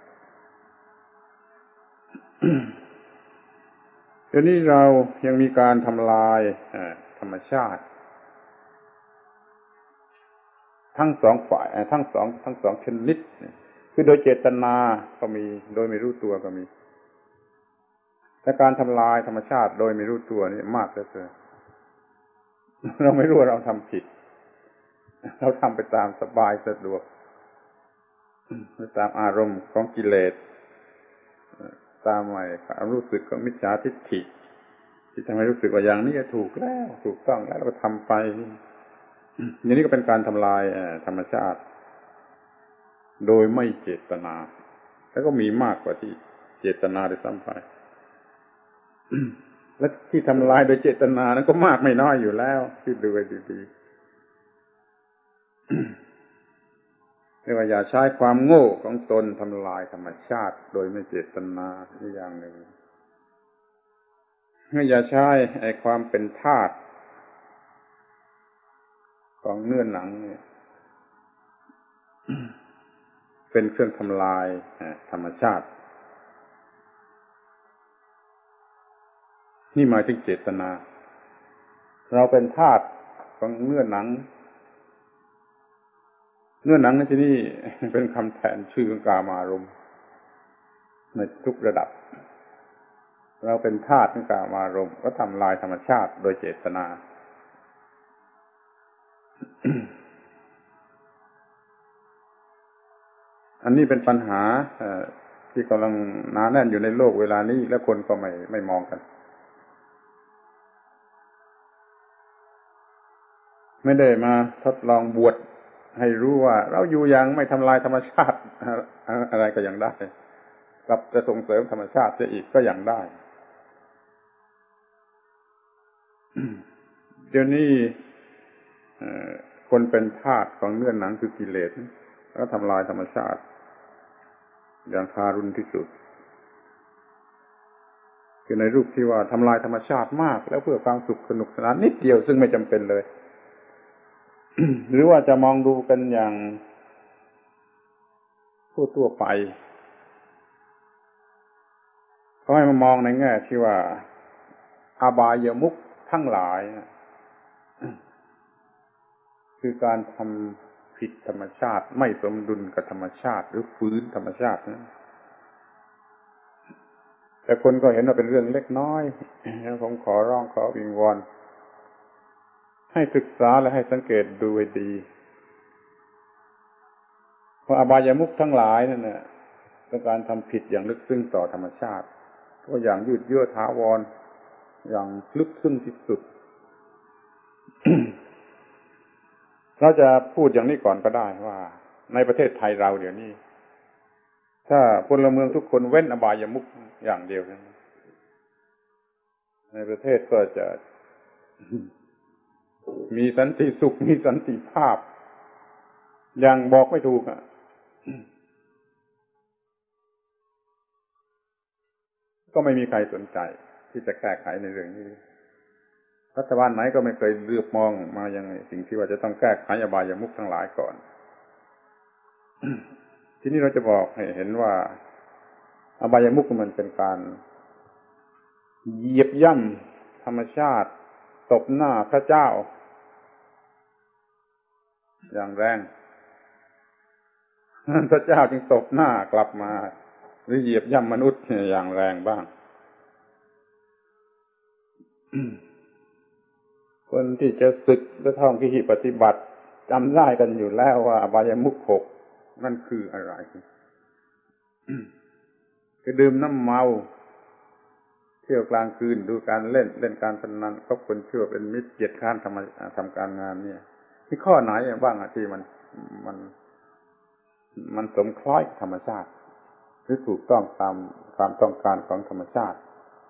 เดี๋ยวนี้เรายังมีการทำลายธรรมชาติทั้งสองฝ่ายทั้งสองชนิดคือโดยเจตนาก็มีโดยไม่รู้ตัวก็มีแต่การทำลายธรรมชาติโดยไม่รู้ตัวนี่มากเหลือเกินเราไม่รู้ว่าเราทำผิดเราทำไปตามสบายสะดวกตามอารมณ์ของกิเลสตามความรู้สึกของมิจฉาทิฏฐิที่ทำให้รู้สึกว่าอย่างนี้ถูกแล้วถูกต้องแล้วเราก็ทำไปอย่างนี้ก็เป็นการทำลายธรรมชาติโดยไม่เจตนาแล้วก็มีมากกว่าที่เจตนาด้วยซ้ำไปและที่ทำลายโดยเจตนานั้นก็มากไม่น้อยอยู่แล้วคิดดูให้ดีๆรียกว่าอย่าใช้ความโง่ของตนทำลายธรรมชาติโดยไม่เจตนาอีกอย่างหนึ่งอย่าใช้ไอ้ความเป็นทาสของเนื้อหนังเนี่ยเป็นเครื่องทำลายธรรมชาตินี่หมายถึงเจตนาเราเป็นทาสของเนื้อหนังในที่นี้เป็นคำแทนชื่อของกามารมณ์ในทุกระดับเราเป็นทาสของกามารมณ์ก็ทำลายธรรมชาติโดยเจตนา อันนี้เป็นปัญหาที่กำลังหนาแน่นอยู่ในโลกเวลานี้และคนก็ไม่มองกันไม่ได้มาทดลองบวชให้รู้ว่าเราอยู่อย่างไม่ทำลายธรรมชาติอะไรก็ยังได้กลับจะส่งเสริมธรรมชาติเสียอีกก็ยังได้ เดี๋ยวนี้คนเป็นทาสของเนื้อหนังคือกิเลสแล้วทำลายธรรมชาติอย่างทารุณที่สุดคือในรูปที่ว่าทำลายธรรมชาติมากแล้วเพื่อความสุขสนุกสนานนิดเดียวซึ่งไม่จำเป็นเลย หรือว่าจะมองดูกันอย่างทั่วไปเขาให้มามองในแง่ที่ว่าอบายมุขทั้งหลายคือการทำผิดธรรมชาติไม่สมดุลกับธรรมชาติหรือฝืนธรรมชาตินะแต่คนก็เห็นว่าเป็นเรื่องเล็กน้อยผมขอร้องขอวิงวอนให้ศึกษาและให้สังเกตดูให้ดีเพราะอบายมุขทั้งหลายนั่นน่ะเป็นการทำผิดอย่างลึกซึ้งต่อธรรมชาติก็อย่างยืดเยื้อถาวรอย่างลึกซึ้งที่สุด เราจะพูดอย่างนี้ก่อนก็ได้ว่าในประเทศไทยเราเดี๋ยวนี้ถ้าพลเมืองทุกคนเว้นอบายมุขอย่างเดียวนั้นในประเทศก็จะ มีสันติสุขมีสันติภาพอย่างบอกไม่ถูกอ่ะ ก็ไม่มีใครสนใจที่จะแก้ไขในเรื่องนี้รัฐบาลไหนก็ไม่เคยเลือกมองมาอย่างสิ่งที่ว่าจะต้องแก้ไขอบายมุขทั้งหลายก่อน ทีนี้เราจะบอกให้เห็นว่าอบายมุขมันเป็นการเหยียบย่ำธรรมชาติตบหน้าพระเจ้าอย่างแรงพระเจ้าจึงตบหน้ากลับมาหรือเหยียบย่ำมนุษย์อย่างแรงบ้าง คนที่จะศึกและท่องที่ปฏิบัติจำได้กันอยู่แล้วว่าอบายมุขหกนั่นคืออะไร คือดื่มน้ำเมาเที่ยวกลางคืนดูการเล่นการพนันคบคนชั่วเป็นมิตรเกียรติค้านทำการงานเนี่ยที่ข้อไหนบ้างที่มันสมคล้อยธรรมชาติหรือถูกต้องตามความต้องการของธรรมชาติ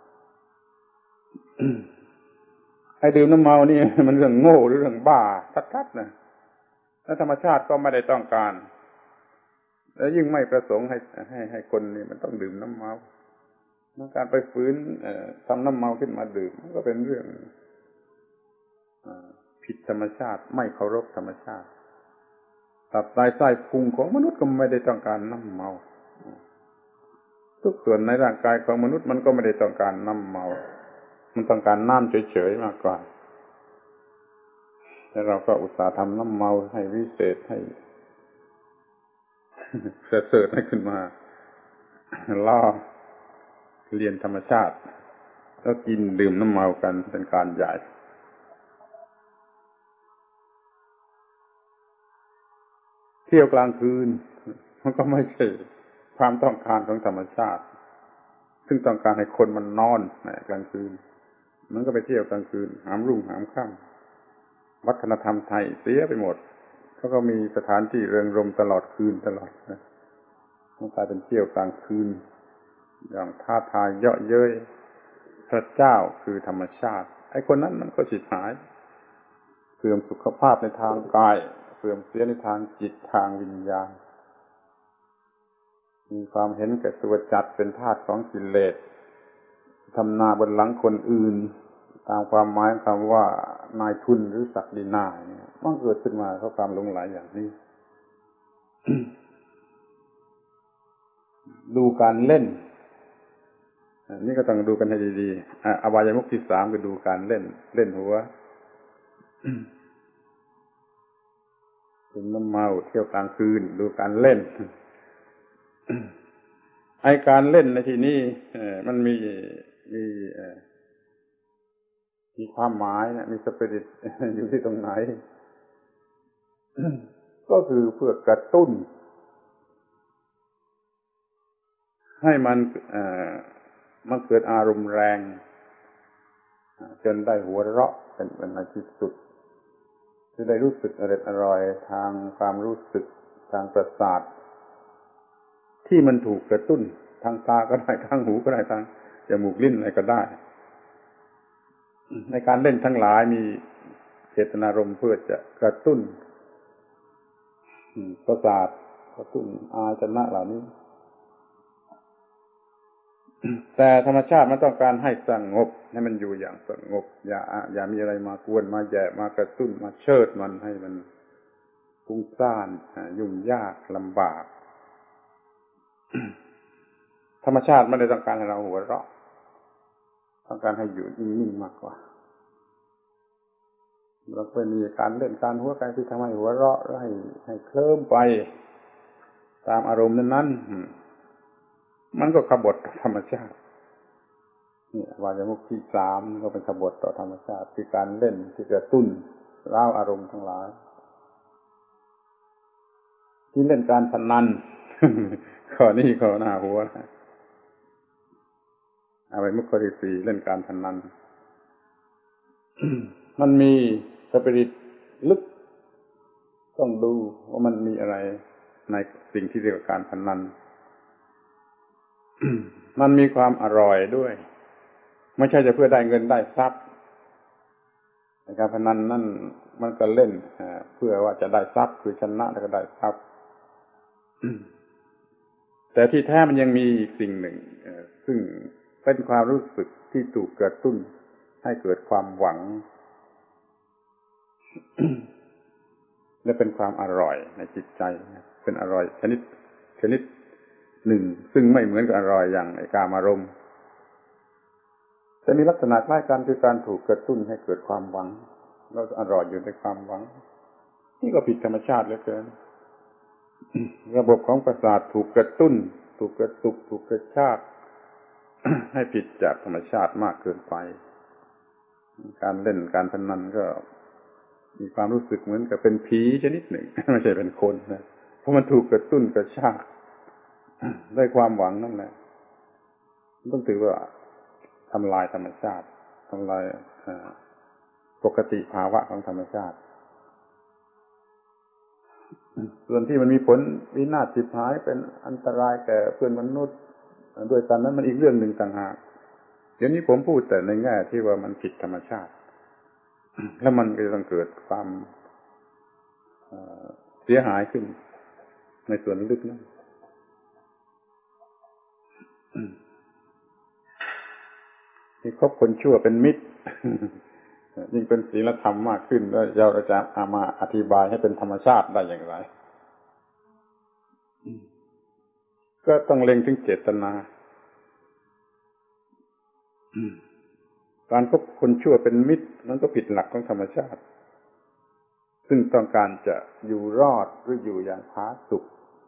ไอ้ดื่มน้ำเมานี่มันเรื่องโง่หรือเรื่องบ้าชัดๆนะแล้วธรรมชาติก็ไม่ได้ต้องการแล้วยิ่งไม่ประสงค์ให้คนนี่มันต้องดื่มน้ำเมาการไปฝืนทำน้ำเมาขึ้นมาดื่มมันก็เป็นเรื่องผิดธรรมชาติไม่เคารพธรรมชาติตับไตไส้พุงของมนุษย์ก็ไม่ได้ต้องการน้ำเมาทุกส่วนในร่างกายของมนุษย์มันก็ไม่ได้ต้องการน้ำเมามันต้องการน้ำเฉยๆมากกว่าแต่เราก็อุตส่าห์ทำน้ำเมาให้วิเศษให้เสริฐให้ขึ้นมาล่อเรียนธรรมชาติแล้วกินดื่มน้ำเมากันเป็นการใหญ่เที่ยวกลางคืนมันก็ไม่ใช่ความต้องการของธรรมชาติซึ่งต้องการให้คนมันนอนในกลางคืนมันก็ไปเที่ยวกลางคืนหามรุ่งหามค่ำวัฒนธรรมไทยเสียไปหมดเขาก็มีสถานที่เริงรมตลอดคืนตลอดนะมันกลายเป็นเที่ยวกลางคืนอย่างท้าทายเยาะเย้ยพระเจ้าคือธรรมชาติไอ้คนนั้นมันก็ฉิบหายเสื่อมสุขภาพในทางกายเสื่อมเสียในทางจิตทางวิญญาณมีความเห็นแก่ตัวจัดเป็นทาสของกิเลสทำนาบนหลังคนอื่นตามความหมายคำว่านายทุนหรือศักดินาเนี่ยมันเกิดขึ้นมาเพราะความหลงไหลอย่างนี้ ดูการเล่นนี่ก็ต้องดูกันให้ดีๆอบายมุขที่สามคือดูการเล่นหัวคุณน้ำเมาเที่ยวกลางคืนดูการเล่น ไอ้การเล่นในที่นี้มันมีความหมายนะมีสปิริต อยู่ที่ตรงไหน ก็คือเพื่อกระตุ้นให้มันเกิดอารมณ์แรงจนได้หัวเราะเป็นในที่สุดจะได้รู้สึกอร่อยทางความรู้สึกทางประสาทที่มันถูกกระตุ้นทางตาก็ได้ทางหูก็ได้ทางจมูกลิ้นอะไรก็ได้ในการเล่นทั้งหลายมีเจตนารมณ์เพื่อจะกระตุ้นประสาทกระตุ้นอาจนะเหล่านี้แต่ธรรมชาติมันต้องการให้สงบให้มันอยู่อย่างสงบอย่ามีอะไรมากวนมาแย่มากระตุ้นมาเชิดมันให้มันฟุ้งซ่านยุ่งยากลำบาก ธรรมชาติไม่ได้ต้องการให้เราหัวเราะต้องการให้อยู่นิ่งๆมากกว่าเราเคยมีการเล่นการหัวกันที่ทำให้หัวเราะแล้วให้เคลิ้มไปตามอารมณ์นั้นๆมันก็ขบฏต่อธรรมชาตินี่วายมุขที่สามก็เป็นขบฏต่อธรรมชาติคือการเล่นที่กระตุ้นเร้าอารมณ์ทั้งหลายที่เล่นการพนัน ข้อนี้ข้อหน้าหัวเอาไปมุขข้อที่สี่เล่นการพนัน มันมีสปิริตลึกต้องดูว่ามันมีอะไรในสิ่งที่เรียกว่าการพนัน มันมีความอร่อยด้วยไม่ใช่จะเพื่อได้เงินได้ทรัพย์ในการพนันนั่นมันก็เล่นเพื่อว่าจะได้ทรัพย์คือชนะแล้วก็ได้ทรัพย์ แต่ที่แท้มันยังมีอีกสิ่งหนึ่งซึ่งเป็นความรู้สึกที่ถูกกระตุ้นให้เกิดความหวัง และเป็นความอร่อยในจิตใจเป็นอร่อยชนิดหนึ่งซึ่งไม่เหมือนกับอร่อยอย่างกามารมณ์แต่มีลักษณะคล้ายกันคือการถูกกระตุ้นให้เกิดความหวังเราอร่อยอยู่ในความหวังนี่ก็ผิดธรรมชาติเหลือเกิน ระบบของประสาทถูกกระตุ้นถูกกระตุกถูกกระชาก ให้ผิดจากธรรมชาติมากเกินไปการเล่นการพนันก็มีความรู้สึกเหมือนกับเป็นผีชนิดหนึ่ง ไม่ใช่เป็นคนนะเพราะมันถูกกระตุ้นกระชาก ได้ความหวังนั่นแหละต้องถือว่าทำลายธรรมชาติทำลายปกติภาวะของธรรมชาติส่วนที่มันมีผลวินาศฉิบหายเป็นอันตรายแก่เพื่อนมนุษย์ด้วยกันนั้นมันอีกเรื่องหนึ่งต่างหากเดี๋ยวนี้ผมพูดแต่ในแง่ที่ว่ามันผิดธรรมชาติแล้วมันก็จะต้องเกิดความเสียหายขึ้นในส่วนลึกนั้นที่คบคนชั่วเป็นมิตรยิ่งเป็นศีลธรรมมากขึ้นแล้วเราจะเอามาอธิบายให้เป็นธรรมชาติได้อย่างไรก็ต้องเล็งถึงเจตนาการคบคนชั่วเป็นมิตรนั้นก็ผิดหลักของธรรมชาติซึ่งต้องการจะอยู่รอดหรืออยู่อย่างผาสุก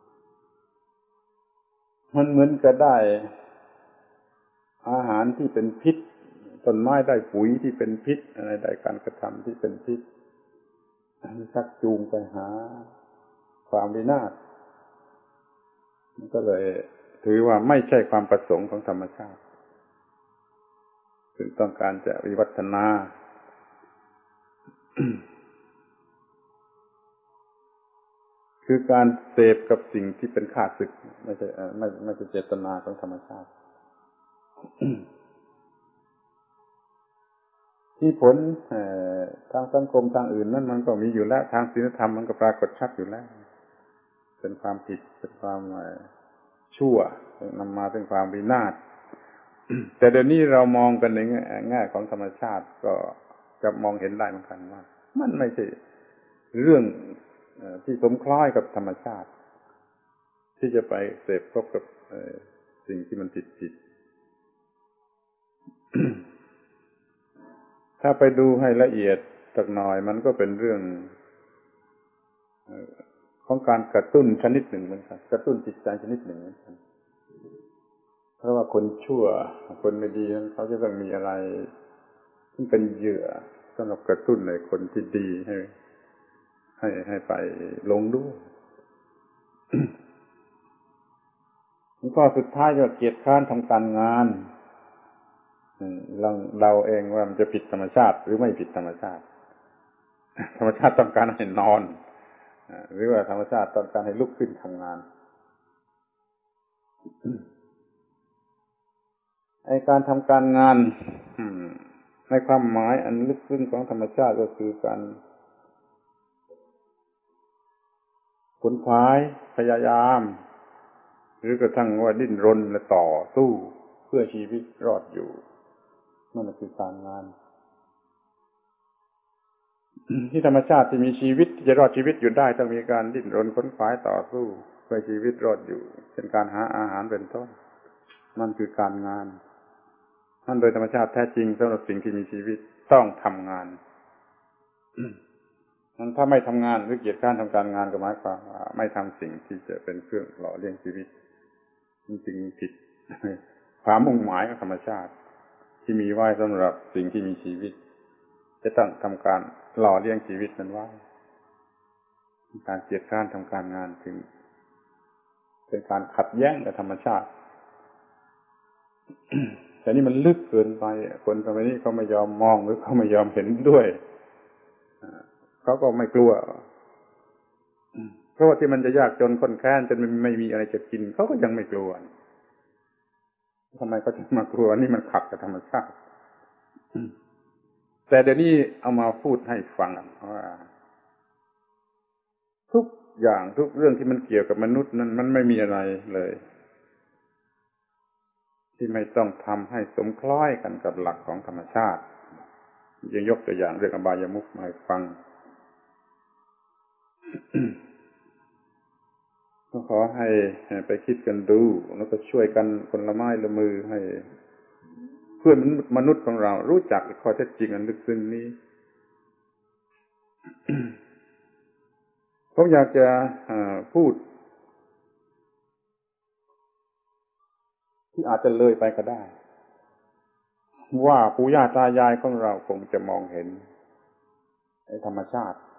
มันเหมือนกับได้อาหารที่เป็นพิษต้นไม้ได้ปุ๋ยที่เป็นพิษอะไรได้การกระทำที่เป็นพิษชักจูงไปหาความวินาศมันก็เลยถือว่าไม่ใช่ความประสงค์ของธรรมชาติซึ่งต้องการจะวิวัฒนา คือการเสพกับสิ่งที่เป็นข้าศึกไม่ใช่เจตนาของธรรมชาติ ที่ผลทางสังคมทางอื่นนั่นมันก็มีอยู่แล้วทางศีลธรรมมันก็ปรากฏชัดอยู่แล้วเป็นความผิดเป็นความชชั่วนำมาซึ่งความวินาศแต่เดี๋ยวนี้เรามองกันในแง่ของธรรมชาติก็จะมองเห็นได้เหมือนกันว่ามันไม่ใช่เรื่องที่สมคล้อยกับธรรมชาติที่จะไปเสพพบกับสิ่งที่มันผิด ถ้าไปดูให้ละเอียดสักหน่อยมันก็เป็นเรื่องของการกระตุ้นชนิดหนึ่งเหมือนกันกระตุ้นจิตใจชนิดหนึ่งเหมือนกันเพราะว่าคนชั่วคนไม่ดีนั้นเขาจะต้องมีอะไรที่เป็นเหยื่อสำหรับกระตุ้นในคนที่ดีให้ไปลงด้วย ข้อสุดท้ายก็เกียจคร้านทำการงานลองเดาเองว่ามันจะผิดธรรมชาติหรือไม่ผิดธรรมชาติธรรมชาติต้องการให้นอนหรือว่าธรรมชาติต้องการให้ลุกขึ้นทำงานไอ้การทำการงานในความหมายอันลึกซึ้งของธรรมชาติก็คือการขวนขวายพยายามหรือกระทั่งว่าดิ้นรนและต่อสู้เพื่อชีวิตรอดอยู่นั่นคือการงานที่ธรรมชาติที่มีชีวิตจะรอดชีวิตอยู่ได้ต้องมีการดิ้นรนขวนขวายต่อสู้เพื่อชีวิตรอดอยู่เช่นการหาอาหารเป็นต้นนั่นคือการงานนั่นโดยธรรมชาติแท้จริงสำหรับสิ่งที่มีชีวิตต้องทำงานนั้นถ้าไม่ทำงานหรือเกียจคร้านทำการงานก็หมายความว่าไม่ทำสิ่งที่จะเป็นเครื่องหล่อเลี้ยงชีวิตมันจึงผิดความมุ่งหมายของธรรมชาติที่มีไว้สำหรับสิ่งที่มีชีวิตจะต้องทำการหล่อเลี้ยงชีวิตนั้นไว้การเกียจคร้านทำการงานจึงเป็นการขัดแย้งกับธรรมชาติ แต่นี่มันลึกเกินไปคนสมัยนี้เขาไม่ยอมมองหรือเขาไม่ยอมเห็นด้วยเขาก็ไม่กลัวเพราะว่าที่มันจะยากจนข้นแค้นจนไม่มีอะไรจะกินเขาก็ยังไม่กลัวทำไมเขาจะมากลัวนี่มันขัดกับธรรมชาติแต่เดี๋ยวนี้เอามาพูดให้ฟังว่าทุกอย่างทุกเรื่องที่มันเกี่ยวกับมนุษย์นั้นมันไม่มีอะไรเลยที่ไม่ต้องทำให้สมคล้อยกันกับหลักของธรรมชาติยังยกตัวอย่างเรื่องอบายมุขมาให้ฟังก็ขอให้ไปคิดกันดูแล้วก็ช่วยกันคนละไม้ละมือให้เพื่อนมนุษย์ของเรารู้จักข้อเท็จจริงอันลึกซึ้งนี้ ผมอยากจะพูดที่อาจจะเลยไปก็ได้ว่าปู่ย่าตายายของเราคงจะมองเห็นไอ้ธรรมชาติ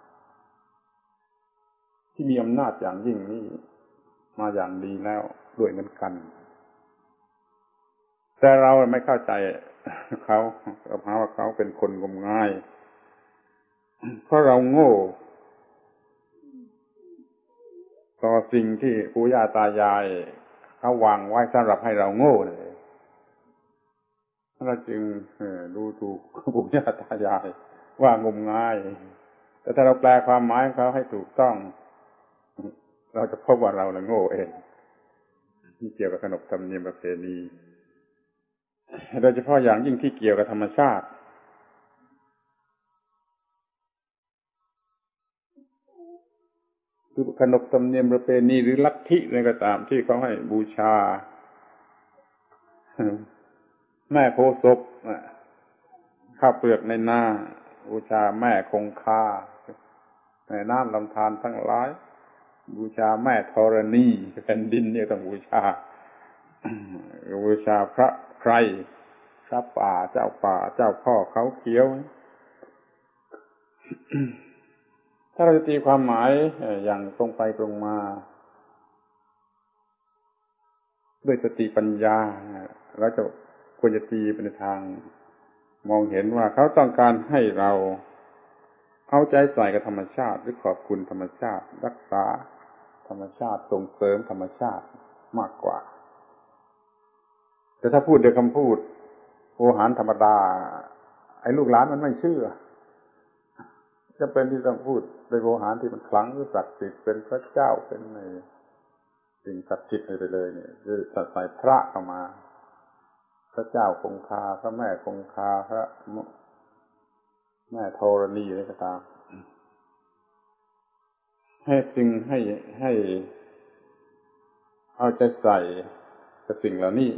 ที่มีอำนาจอย่างยิ่งนี้มาอย่างดีแล้วด้วยเหมือนกันแต่เราไม่เข้าใจเขาหาว่าเขาเป็นคนงมงายเพราะเราโง่ต่อสิ่งที่ปู่ย่าตายายเขาวางไว้สำหรับให้เราโง่เลยเราจึงดูถูกปู่ย่าตายายว่างมงายแต่ถ้าเราแปลความหมายของเขาให้ถูกต้องเราจะพบว่าเราโง่เองที่เกี่ยวกับขนบธรรมเนียมประเพณีโดยเฉพาะอย่างยิ่งที่เกี่ยวกับธรรมชาติคือขนบธรรมเนียมประเพณีหรือลัทธิอะไรก็ตามที่เขาให้บูชาแม่โพธิ์ศพข้าวเปลือกในนาบูชาแม่คงคาแม่น้ำลำธารทั้งหลายบูชาแม่ธรณีแผ่นดินเนี่ยต้องบูชาพระไพรพระป่าเจ้าพ่อเขาเขียวถ้าเราจะตีความหมายอย่างตรงไปตรงมาด้วยสติปัญญาเราจะควรจะตีเป็นทางมองเห็นว่าเขาต้องการให้เราเอาใจใส่กับธรรมชาติหรือขอบคุณธรรมชาติรักษาธรรมชาติส่งเสริมธรรมชาติมากกว่าแต่ถ้าพูดด้วยคำพูดโอหารธรรมดาไอ้ลูกหลานมันไม่เชื่อจะเป็นที่ต้องพูดโดยโอหารที่มันขลังหรือศักดิ์สิทธิ์เป็นพระเจ้าเป็นอะไรสิ่งศักดิ์สิทธิ์ไปเลยเนี่ยจะใส่พระเข้ามาพระเจ้าคงคาพระแม่คงคาพระแม่ธรณีอะไรก็ตามให้เอาใจใส่กับสิ่งเหล่านี้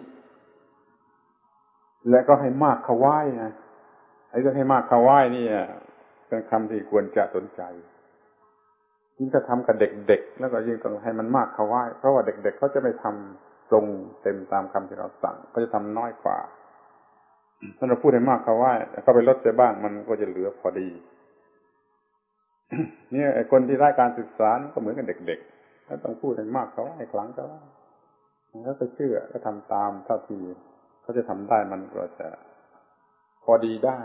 และก็ให้มากเข้าไว้นะไอ้เรื่องให้มากเข้าไว้นี่เป็นคำที่ควรจะสนใจยิ่งถ้าทำกับเด็กๆแล้วก็ยิ่งต้องให้มันมากเข้าไว้เพราะว่าเด็กๆเขาจะไม่ทำตรงเต็มตามคำที่เราสั่งเขาจะทำน้อยกว่าถ้าเราพูดให้มากเข้าไว้แล้วก็ไปลดเสียบ้างมันก็จะเหลือพอดีเนี่ยไอ้คนที่ได้การศึกษาก็เหมือนกับเด็กๆถ้าต้องพูดให้มากเข้าไว้ครั้งเข้าไว้แล้วก็เชื่อก็ทำตามเท่าที่เขาจะทำได้มันก็จะพอดีได้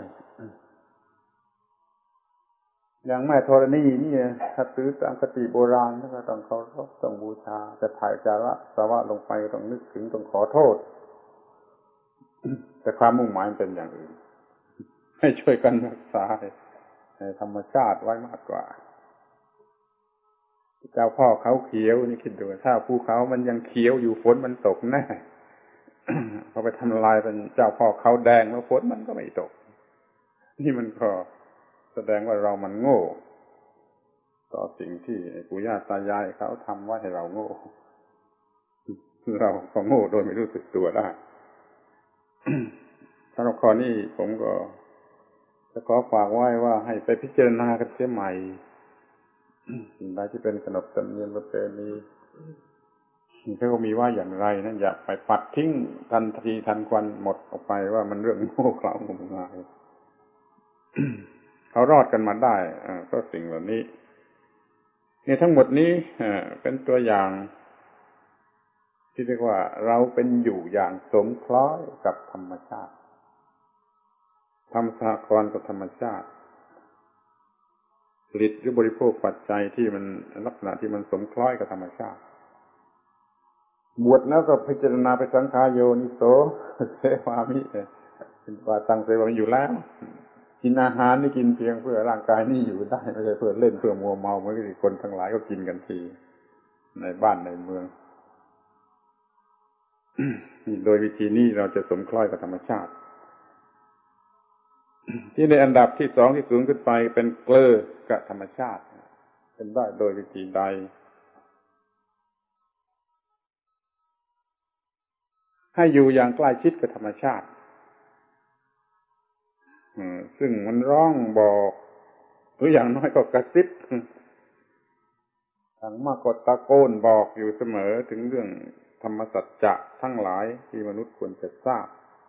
อย่างแม่ธรณีนี่ถ้าถือตามคติโบราณก็ต้องเคารพต้องบูชาจะถ่ายจาระสวะลงไปก็ต้องนึกถึงต้องขอโทษแต่ความมุ่งหมายเป็นอย่างอื่นให้ช่วยกันรักษาธรรมชาติไว้มากกว่าเจ้าพ่อเขาเขียวนี่คิดดูถ้าภูเขามันยังเขียวอยู่ฝนมันตกแน่พอไปทำลายเป็นเจ้าพ่อเขาแดงแล้วฝนมันก็ไม่ตกนี่มันก็แสดงว่าเรามันโง่ต่อสิ่งที่ปู่ย่าตายายเขาทำไว้ให้เราโง่เราก็โง่โดยไม่รู้สึกตัวได้สำหรับข้อนี้ผมก็จะขอฝากไว้ว่าให้ไปพิจารณากันเสียใหม่สิ่งใดที่เป็นขนบธรรมเนียมประเพณีเขาก็มีว่าอย่างไรนั่นอย่าไปปัดทิ้งทันทีทันควันหมดออกไปว่ามันเรื่องโง่เขลางมงายเขารอดกันมาได้เพราะสิ่งเหล่านี้นี่ทั้งหมดนี้เป็นตัวอย่างที่เรียกว่าเราเป็นอยู่อย่างสมคล้อยกับธรรมชาติทำสหกรณ์กับธรรมชาติผลิตหรือบริโภคปัจจัยที่มันลักษณะที่มันสมคล้อยกับธรรมชาติบวชแล้วก็พิจารณาไปสังขารโยนิโสเสวามิเป็นว่าตั้งเสวามิอยู่แล้วกินอาหารนี่กินเพียงเพื่อร่างกายนี่อยู่ได้ไม่ใช่เพื่อเล่นเพื่อมัวเมาเหมือนที่คนทั้งหลายก็กินกันทีในบ้านในเมืองโดยวิธีนี้เราจะสมคล้อยกับธรรมชาติที่ในอันดับที่สองที่สูงขึ้นไปเป็นเกลือกับธรรมชาติเป็นได้โดยวิธีใดให้อยู่อย่างใกล้ชิดกับธรรมชาติซึ่งมันร้องบอกหรืออย่างน้อยก็กระซิบอย่างมากก็ตะโกนบอกอยู่เสมอถึงเรื่องธรรมสัจจะทั้งหลายที่มนุษย์ควรจะทราบ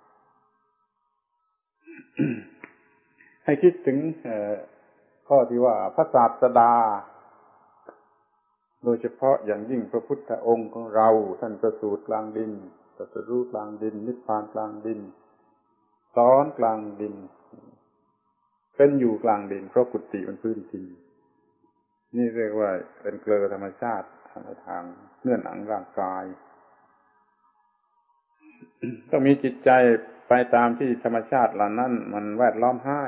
ให้คิดถึงข้อที่ว่าพระศาสดาโดยเฉพาะอย่างยิ่งพระพุทธองค์ของเราท่านประสูติกลางดินตรัสรู้กลางดินนิพพานกลางดินสอนกลางดินเป็นอยู่กลางดินเพราะกุฏิมันพื้นดินนี่เรียกว่าเป็นเกลือธรรมชาติในทางเนื้อหนังร่างกายต้องมีจิตใจไปตามที่ธรรมชาติเหล่านั้นมันแวดล้อมให้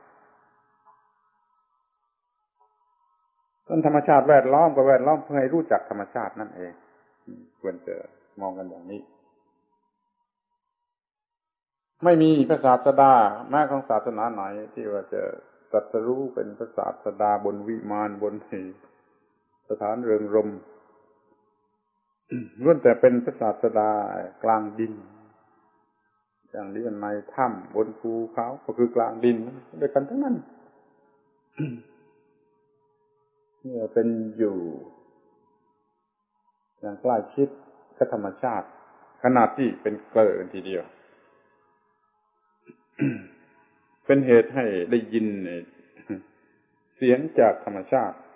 ต้นธรรมชาติแวดล้อมก็แวดล้อมเพื่อให้รู้จักธรรมชาตินั่นเองควรจะมองกันอย่างนี้ไม่มีพระศาสดาแม้ของศาสนาไหนที่ว่าจะตรัสรู้เป็นพระศาสดาบนวิมานบนสถานเริงรมย์ล้วนแต่เป็นพระศาสดากลางดินอย่างนี้ในถ้ำบนภูเขาก็คือกลางดินด้วยกันทั้งนั้นเนี่ยเป็นอยู่อย่างใกล้ชิดกับธรรมชาติขนาดที่เป็นเกลือทีเดียวเป็นเหตุให้ได้ยินเสียงจากธรรมชาติ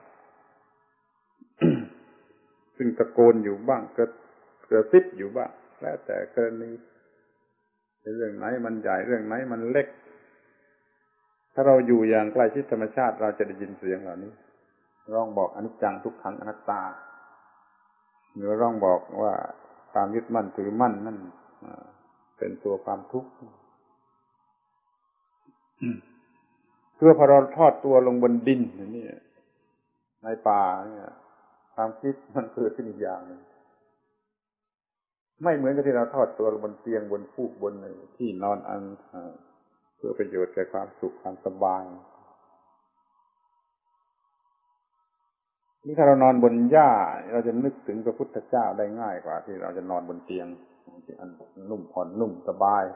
ซึ่งตะโกนอยู่บ้างกระซิบอยู่บ้างแล้วแต่กรณีเรื่องไหนมันใหญ่เรื่องไหนมันเล็กถ้าเราอยู่อย่างใกล้ชิดธรรมชาติเราจะได้ยินเสียงเหล่านี้ร้องบอกอนิจจังทุกขังอนัตตาหรือร้องบอกว่าความยึดมั่นถือมั่นนั่นเป็นตัวความทุกข์เพื่อพอเราทอดตัวลงบนดินนี่ในป่าเนี่ยความคิดมันเกิดขึ้นอีกอย่างหนึ่งไม่เหมือนกับที่เราทอดตัวบนเตียงบนฟูกบนที่นอนอันเพื่อประโยชน์แก่ความสุขความสบายนี่ถ้าเรานอนบนหญ้าเราจะนึกถึงพระพุทธเจ้าได้ง่ายกว่าที่เราจะนอนบนเตียงที่อันนุ่มผ่อนนุ่มสบาย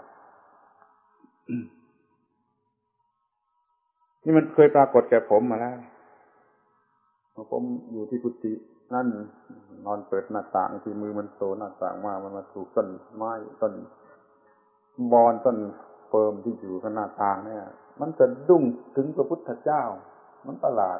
นี่มันเคยปรากฏแก่ผมมาแล้วผมอยู่ที่กุฏินั่นนอนเปิดหน้าต่างที่มือมันโซหน้าต่างมันมาถูกต้นไม้ต้นบอนต้นเฟิร์มที่อยู่ข้างหน้าต่างเนี่ยมันจะดุ้งถึงพระพุทธเจ้ามันประหลาด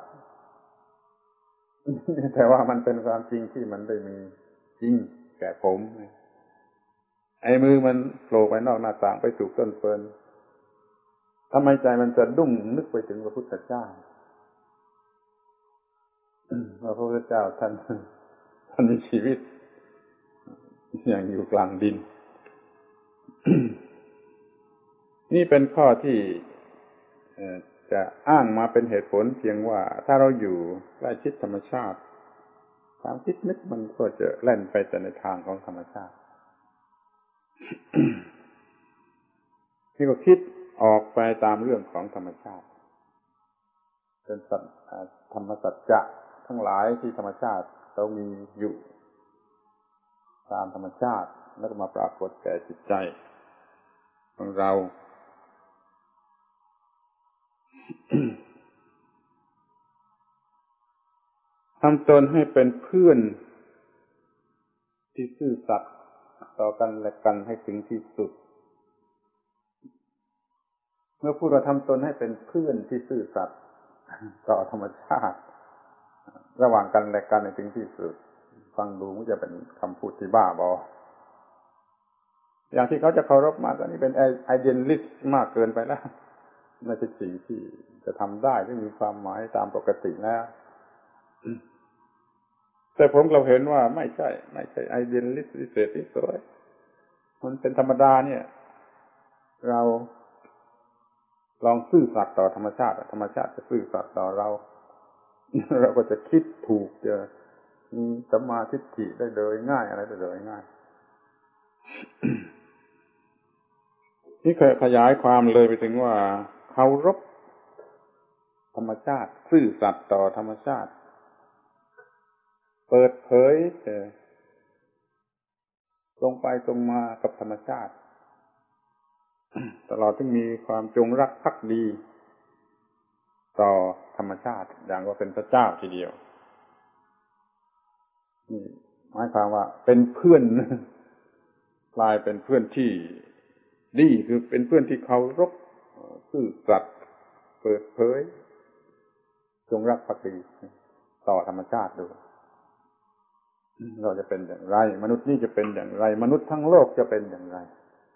แต่ว่ามันเป็นความจริงที่มันได้มีจริงแก่ผมไอ้มือมันโผล่ไปนอกหน้าต่างไปถูกต้นเฟิร์นทำไมใจมันจะดุ้งนึกไปถึงพระพุทธเจ้าพระพุทธเจ้าท่านมีชีวิตอย่างอยู่กลางดิน นี่เป็นข้อที่จะอ้างมาเป็นเหตุผลเพียงว่าถ้าเราอยู่ใกล้ชิดธรรมชาติความคิดนึกมันก็จะแล่นไปแต่ในทางของธรรมชาติ นี่ก็คิดออกไปตามเรื่องของธรรมชาติเป็นธรรมสัจจะทั้งหลายที่ธรรมชาติเรามีอยู่ตามธรรมชาติแล้วก็มาปรากฏแก่จิตใจของเรา ทำตนให้เป็นเพื่อนที่ซื่อสัตย์ต่อกันและกันให้ถึงที่สุดเมื่อพูดว่าทำตนให้เป็นเพื่อนที่ซื่อสัตย์ต่อธรรมชาติระหว่างกันและกันให้ถึงที่สุดฟังดูมันจะเป็นคำพูดที่บ้าบออย่างที่เขาจะเคารพมากอันนี้เป็นไอเดียลิสต์มากเกินไปแล้วไม่ใช่สิ่งที่จะทำได้ที่มีความหมายตามปกติแล้วแต่ผมเราเห็นว่าไม่ใช่ไอเดียลิสต์พิเศษที่สวยมันเป็นธรรมดาเนี่ยเราลองซื่อสัตย์ต่อธรรมชาติธรรมชาติจะซื่อสัตย์ต่อเราเราก็จะคิดถูกจะมีสัมมาทิฏฐิได้โดยง่ายอะไรได้โดยง่ายนี่เคยขยายความเลยไปถึงว่าเคารพธรรมชาติซื่อสัตย์ต่อธรรมชาติเปิดเผยตรงไปตรงมากับธรรมชาติตลอดถึงมีความจงรักภักดีต่อธรรมชาติอย่างว่าเป็นพระเจ้าทีเดียวนี่หมายความว่าเป็นเพื่อนกลายเป็นเพื่อนที่ดีคือเป็นเพื่อนที่เคารพซื่อสัตย์เปิดเผยจงรักภักดีต่อธรรมชาติด้วยเราจะเป็นอย่างไรมนุษย์นี่จะเป็นอย่างไรมนุษย์ทั้งโลกจะเป็นอย่างไร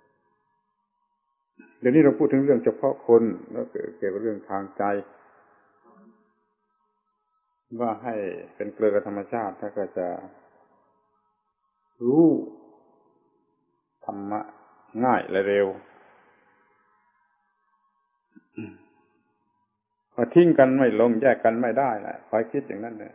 เดี๋ยวนี้เราพูดถึงเรื่องเฉพาะคนแล้วเกี่ยวกับเรื่องทางใจว่าให้เป็นเกลือกับธรรมชาติถ้าก็จะรู้ธรรมะง่ายและเร็วพอทิ้งกันไม่ลงแยกกันไม่ได้นะคอยคิดอย่างนั้นเลย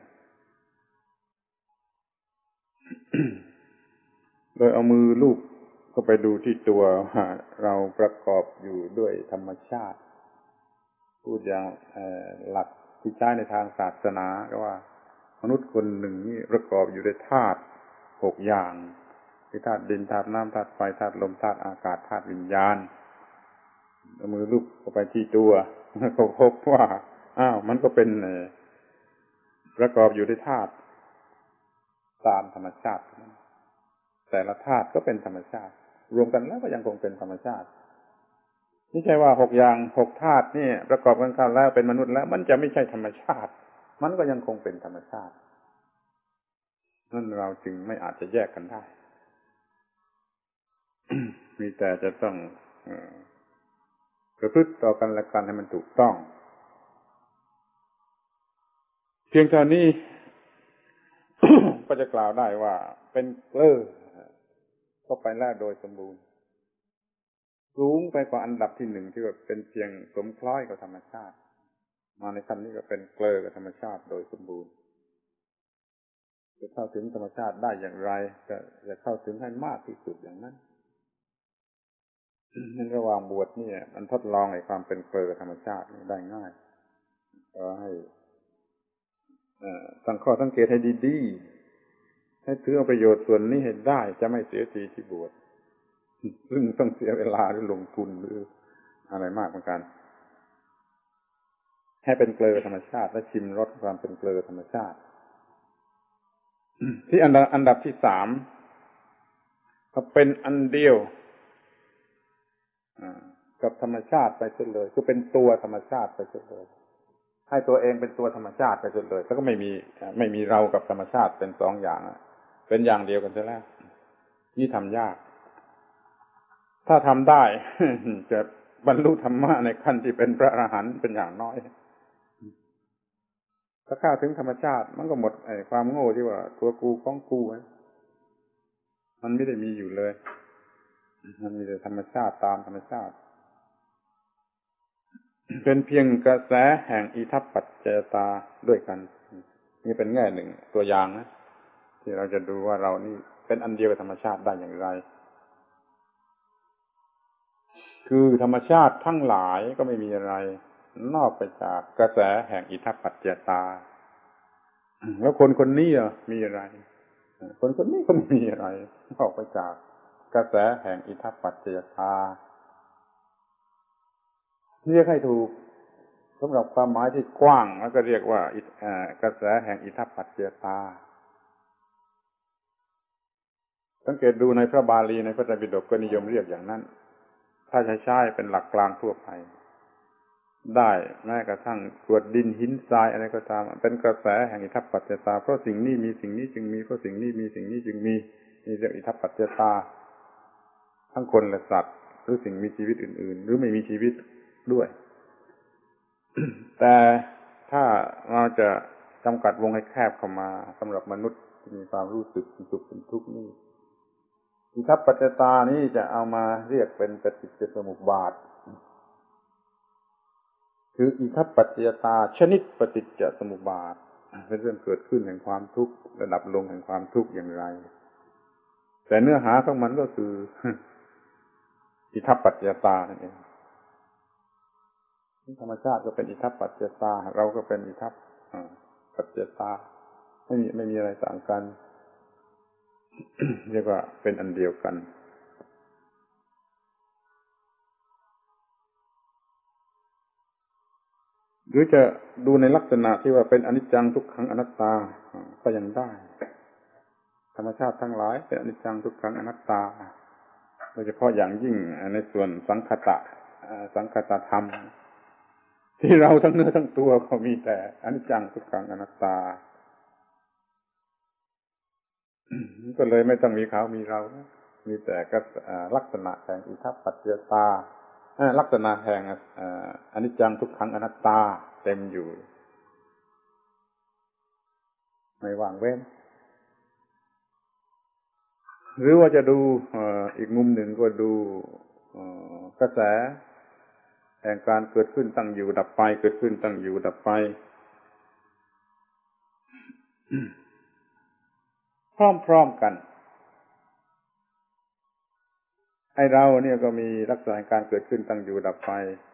โดยเอามือลูบเข้าไปดูที่ตัวเราประกอบอยู่ด้วยธรรมชาติพูดอย่างหลักที่ใช้ในทางศาสนาก็ว่ามนุษย์คนหนึ่งนี่ประกอบอยู่ด้วยธาตุ6อย่างคือธาตุดินธาตุน้ำธาตุไฟธาตุลมธาตุอากาศธาตุวิญญาณเอามือลูบเข้าไปที่ตัวก็พบว่ามันก็เป็นประกอบอยู่ด้วยธาตุตามธรรมชาติแต่ละธาตุก็เป็นธรรมชาติรวมกันแล้วก็ยังคงเป็นธรรมชาติไม่ใช่ว่า6อย่าง6ธาตุนี่ประกอบกันเข้าแล้วเป็นมนุษย์แล้วมันจะไม่ใช่ธรรมชาติมันก็ยังคงเป็นธรรมชาตินั่นเราจึงไม่อาจจะแยกกันได้ มีแต่จะต้องประพฤติต่อกันและกันให้มันถูกต้องเพียงเท่านี้ ก็จะกล่าวได้ว่าเป็นเกลือเข้าไปแล้วโดยสมบูรณ์สูงไปกว่าอันดับที่1ที่ว่าเป็นเพียงสมคล้อยกับธรรมชาติมาในขั้นนี้ก็เป็นเกลือกับธรรมชาติโดยสมบูรณ์จะเข้าถึงธรรมชาติได้อย่างไรก็จะเข้าถึงให้มากที่สุดอย่างนั้นในระหว่างบวชนี่มันทดลองในความเป็นเกลือธรรมชาติได้ง่ายก็ให้ตั้งข้อสังเกตให้ดีๆให้ถือเอาประโยชน์ส่วนนี้ให้ได้จะไม่เสียทีที่บวชซึ่งต้องเสียเวลาหรือลงทุนหรืออะไรมากเหมือนกันให้เป็นเกลือธรรมชาติและชิมรสความเป็นเกลือธรรมชาติที่อันดับที่สามก็เป็นอันเดียวกับธรรมชาติไปเสียเลยคือเป็นตัวธรรมชาติไปเสียเลยให้ตัวเองเป็นตัวธรรมชาติไปเสียเลยแล้วก็ไม่มีเรากับธรรมชาติเป็นสองอย่างเป็นอย่างเดียวกันเสียแล้วนี่ทำยากถ้าทำได้ จะบรรลุธรรมะในขั้นที่เป็นพระอรหันต์เป็นอย่างน้อยถ้าเข้าถึงธรรมชาติมันก็หมดความโง่ที่ว่าตัวกูของกูมันไม่ได้มีอยู่เลยมันมีแต่ธรรมชาติตามธรรมชาติเป็นเพียงกระแสแห่งอิทัปปัจจยตาด้วยกันนี่เป็นแง่หนึ่งตัวอย่างนะที่เราจะดูว่าเรานี่เป็นอันเดียวกับธรรมชาติได้อย่างไรคือธรรมชาติทั้งหลายก็ไม่มีอะไรนอกไปจากกระแสแห่งอิทัปปัจจยตาแล้วคนคนนี้มีอะไรคนคนนี้ก็ไม่มีอะไรนอกไปจากกระแสแห่งอิทัปปัจจยตาเรียกให้ถูกสำหรับความหมายที่กว้างแล้วก็เรียกว่ากระแสแห่งอิทัปปัจจยตาสังเกตดูในพระบาลีในพระไตรปิฎกก็นิยมเรียกอย่างนั้นถ้าใช้เป็นหลักกลางทั่วไปได้แม้กระทั่งกรวดดินหินทรายอะไรก็ตามเป็นกระแสแห่งอิทัปปัจจยตาเพราะสิ่งนี้มีสิ่งนี้จึงมีเพราะสิ่งนี้มีสิ่งนี้จึงมีนี่เรียกอิทัปปัจจยตาทั้งคนและสัตว์หรือสิ่งมีชีวิตอื่นๆหรือไม่มีชีวิตด้วย แต่ถ้าเราจะจำกัดวงให้แคบเข้ามาสำหรับมนุษย์ที่มีความรู้สึกเป็นสุขเป็นทุกข์นี่อิทัปปัจจยตานี้จะเอามาเรียกเป็นปฏิจจสมุปบาทคืออิทัปปัจจยตาชนิดปฏิจจสมุปบาทเป็นเรื่องเกิดขึ้นแห่งความทุกข์ระดับลงแห่งความทุกข์อย่างไรแต่เนื้อหาของมันก็คือ อิทัปปัจจยตานั่นเองธรรมชาติก็เป็นอิทัปปัจจยตาเราก็เป็นอิทัปปัจจยตาไม่มีอะไรต่างกัน เรียกว่าเป็นอันเดียวกันหรือจะดูในลักษณะที่ว่าเป็นอนิจจังทุกขังอนัตตาก็ยังได้ธรรมชาติทั้งหลายเป็นอนิจจังทุกขังอนัตตาโดยเฉพาะอย่างยิ่งในส่วนสังคตธรรมที่เราทั้งเนื้อทั้งตัวก็มีแต่อนิจจังทุกขังอนัตตาก็เลยไม่ต้องมีเขามีเรามีแต่ก็ลักษณะแห่งอิทัปปัจจยตาลักษณะแห่งอนิจจังทุกขังอนัตตาเต็มอยู่ไม่ว่างเว้นหรือว่าจะดูอีกมุมหนึ่งก็ดูกระแสแห่งการเกิดขึ้นตั้งอยู่ดับไปเกิดขึ้นตั้งอยู่ดับไปพร้อมๆกันไอ้เราเนี่ยก็มีลักษณะการเกิดขึ้นตั้งอยู่ดับไป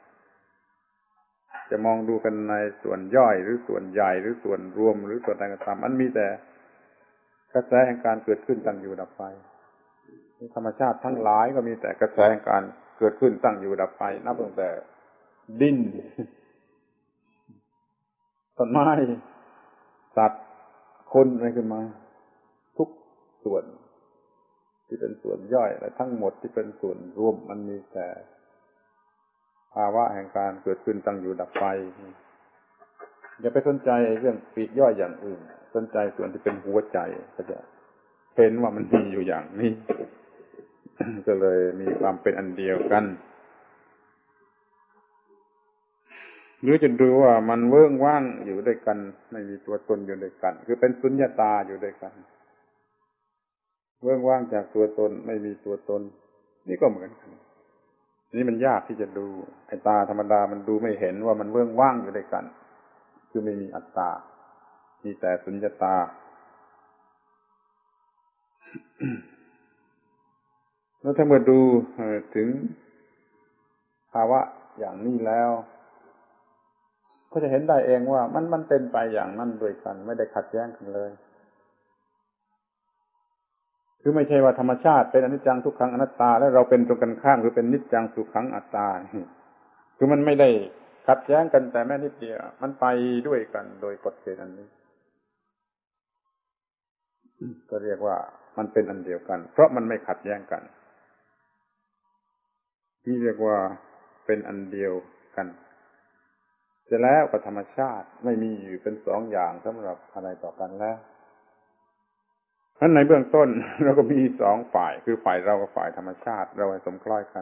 จะมองดูกันในส่วนย่อยหรือส่วนใหญ่หรือส่วนรวมหรือส่วนใดก็ตามมันมีแต่กระแสแห่งการเกิดขึ้นตั้งอยู่ดับไปธรรมชาติทั้งหลายก็มีแต่กระแสแห่งการเกิดขึ้นตั้งอยู่ดับไปนับตั้งแต่ดินต้นไม้สัตว์คนอะไรขึ้นมาทุกส่วนที่เป็นส่วนย่อยและทั้งหมดที่เป็นส่วนรวมมันมีแต่ภาวะแห่งการเกิดขึ้นตั้งอยู่ดับไปอย่าไปสนใจเรื่องปลีกย่อยอย่างอื่นสนใจส่วนที่เป็นหัวใจก็จะเห็นว่ามันมีอยู่อย่างนี้ ก็เลยมีความเป็นอันเดียวกันหรือจะดูว่ามันเวิ้งว่างอยู่ด้วยกันไม่มีตัวตนอยู่ด้วยกันคือเป็นสุญญตาอยู่ด้วยกันเวิ้งว่างจากตัวตนไม่มีตัวตนนี่ก็เหมือนกันนี่มันยากที่จะดูไอ้ตาธรรมดามันดูไม่เห็นว่ามันเวิ้งว่างอยู่ด้วยกันคือไม่มีอัตตามีแต่สุญญตาแล้วถ้าเมื่อดูถึงภาวะอย่างนี้แล้วก็จะเห็นได้เองว่ามันเป็นไปอย่างนั้นด้วยกันไม่ได้ขัดแย้งกันเลยคือไม่ใช่ว่าธรรมชาติเป็นอนิจจังทุกขังอนัตตาแล้วเราเป็นตรงกันข้ามคือเป็นนิจจังสุขังอัตตาคือมันไม่ได้ขัดแย้งกันแต่แม้นิดเดียวมันไปด้วยกันโดยกฎเกณฑ์อันนี้ก็เรียกว่ามันเป็นอันเดียวกันเพราะมันไม่ขัดแย้งกันนี่เรียกว่าเป็นอันเดียวกันเสร็จแล้วกับธรรมชาติไม่มีอยู่เป็นสองอย่างสำหรับอะไรต่อกันแล้วเพราะในเบื้องต้นเราก็มีสองฝ่ายคือฝ่ายเรากับฝ่ายธรรมชาติเราให้สมคล้อยกัน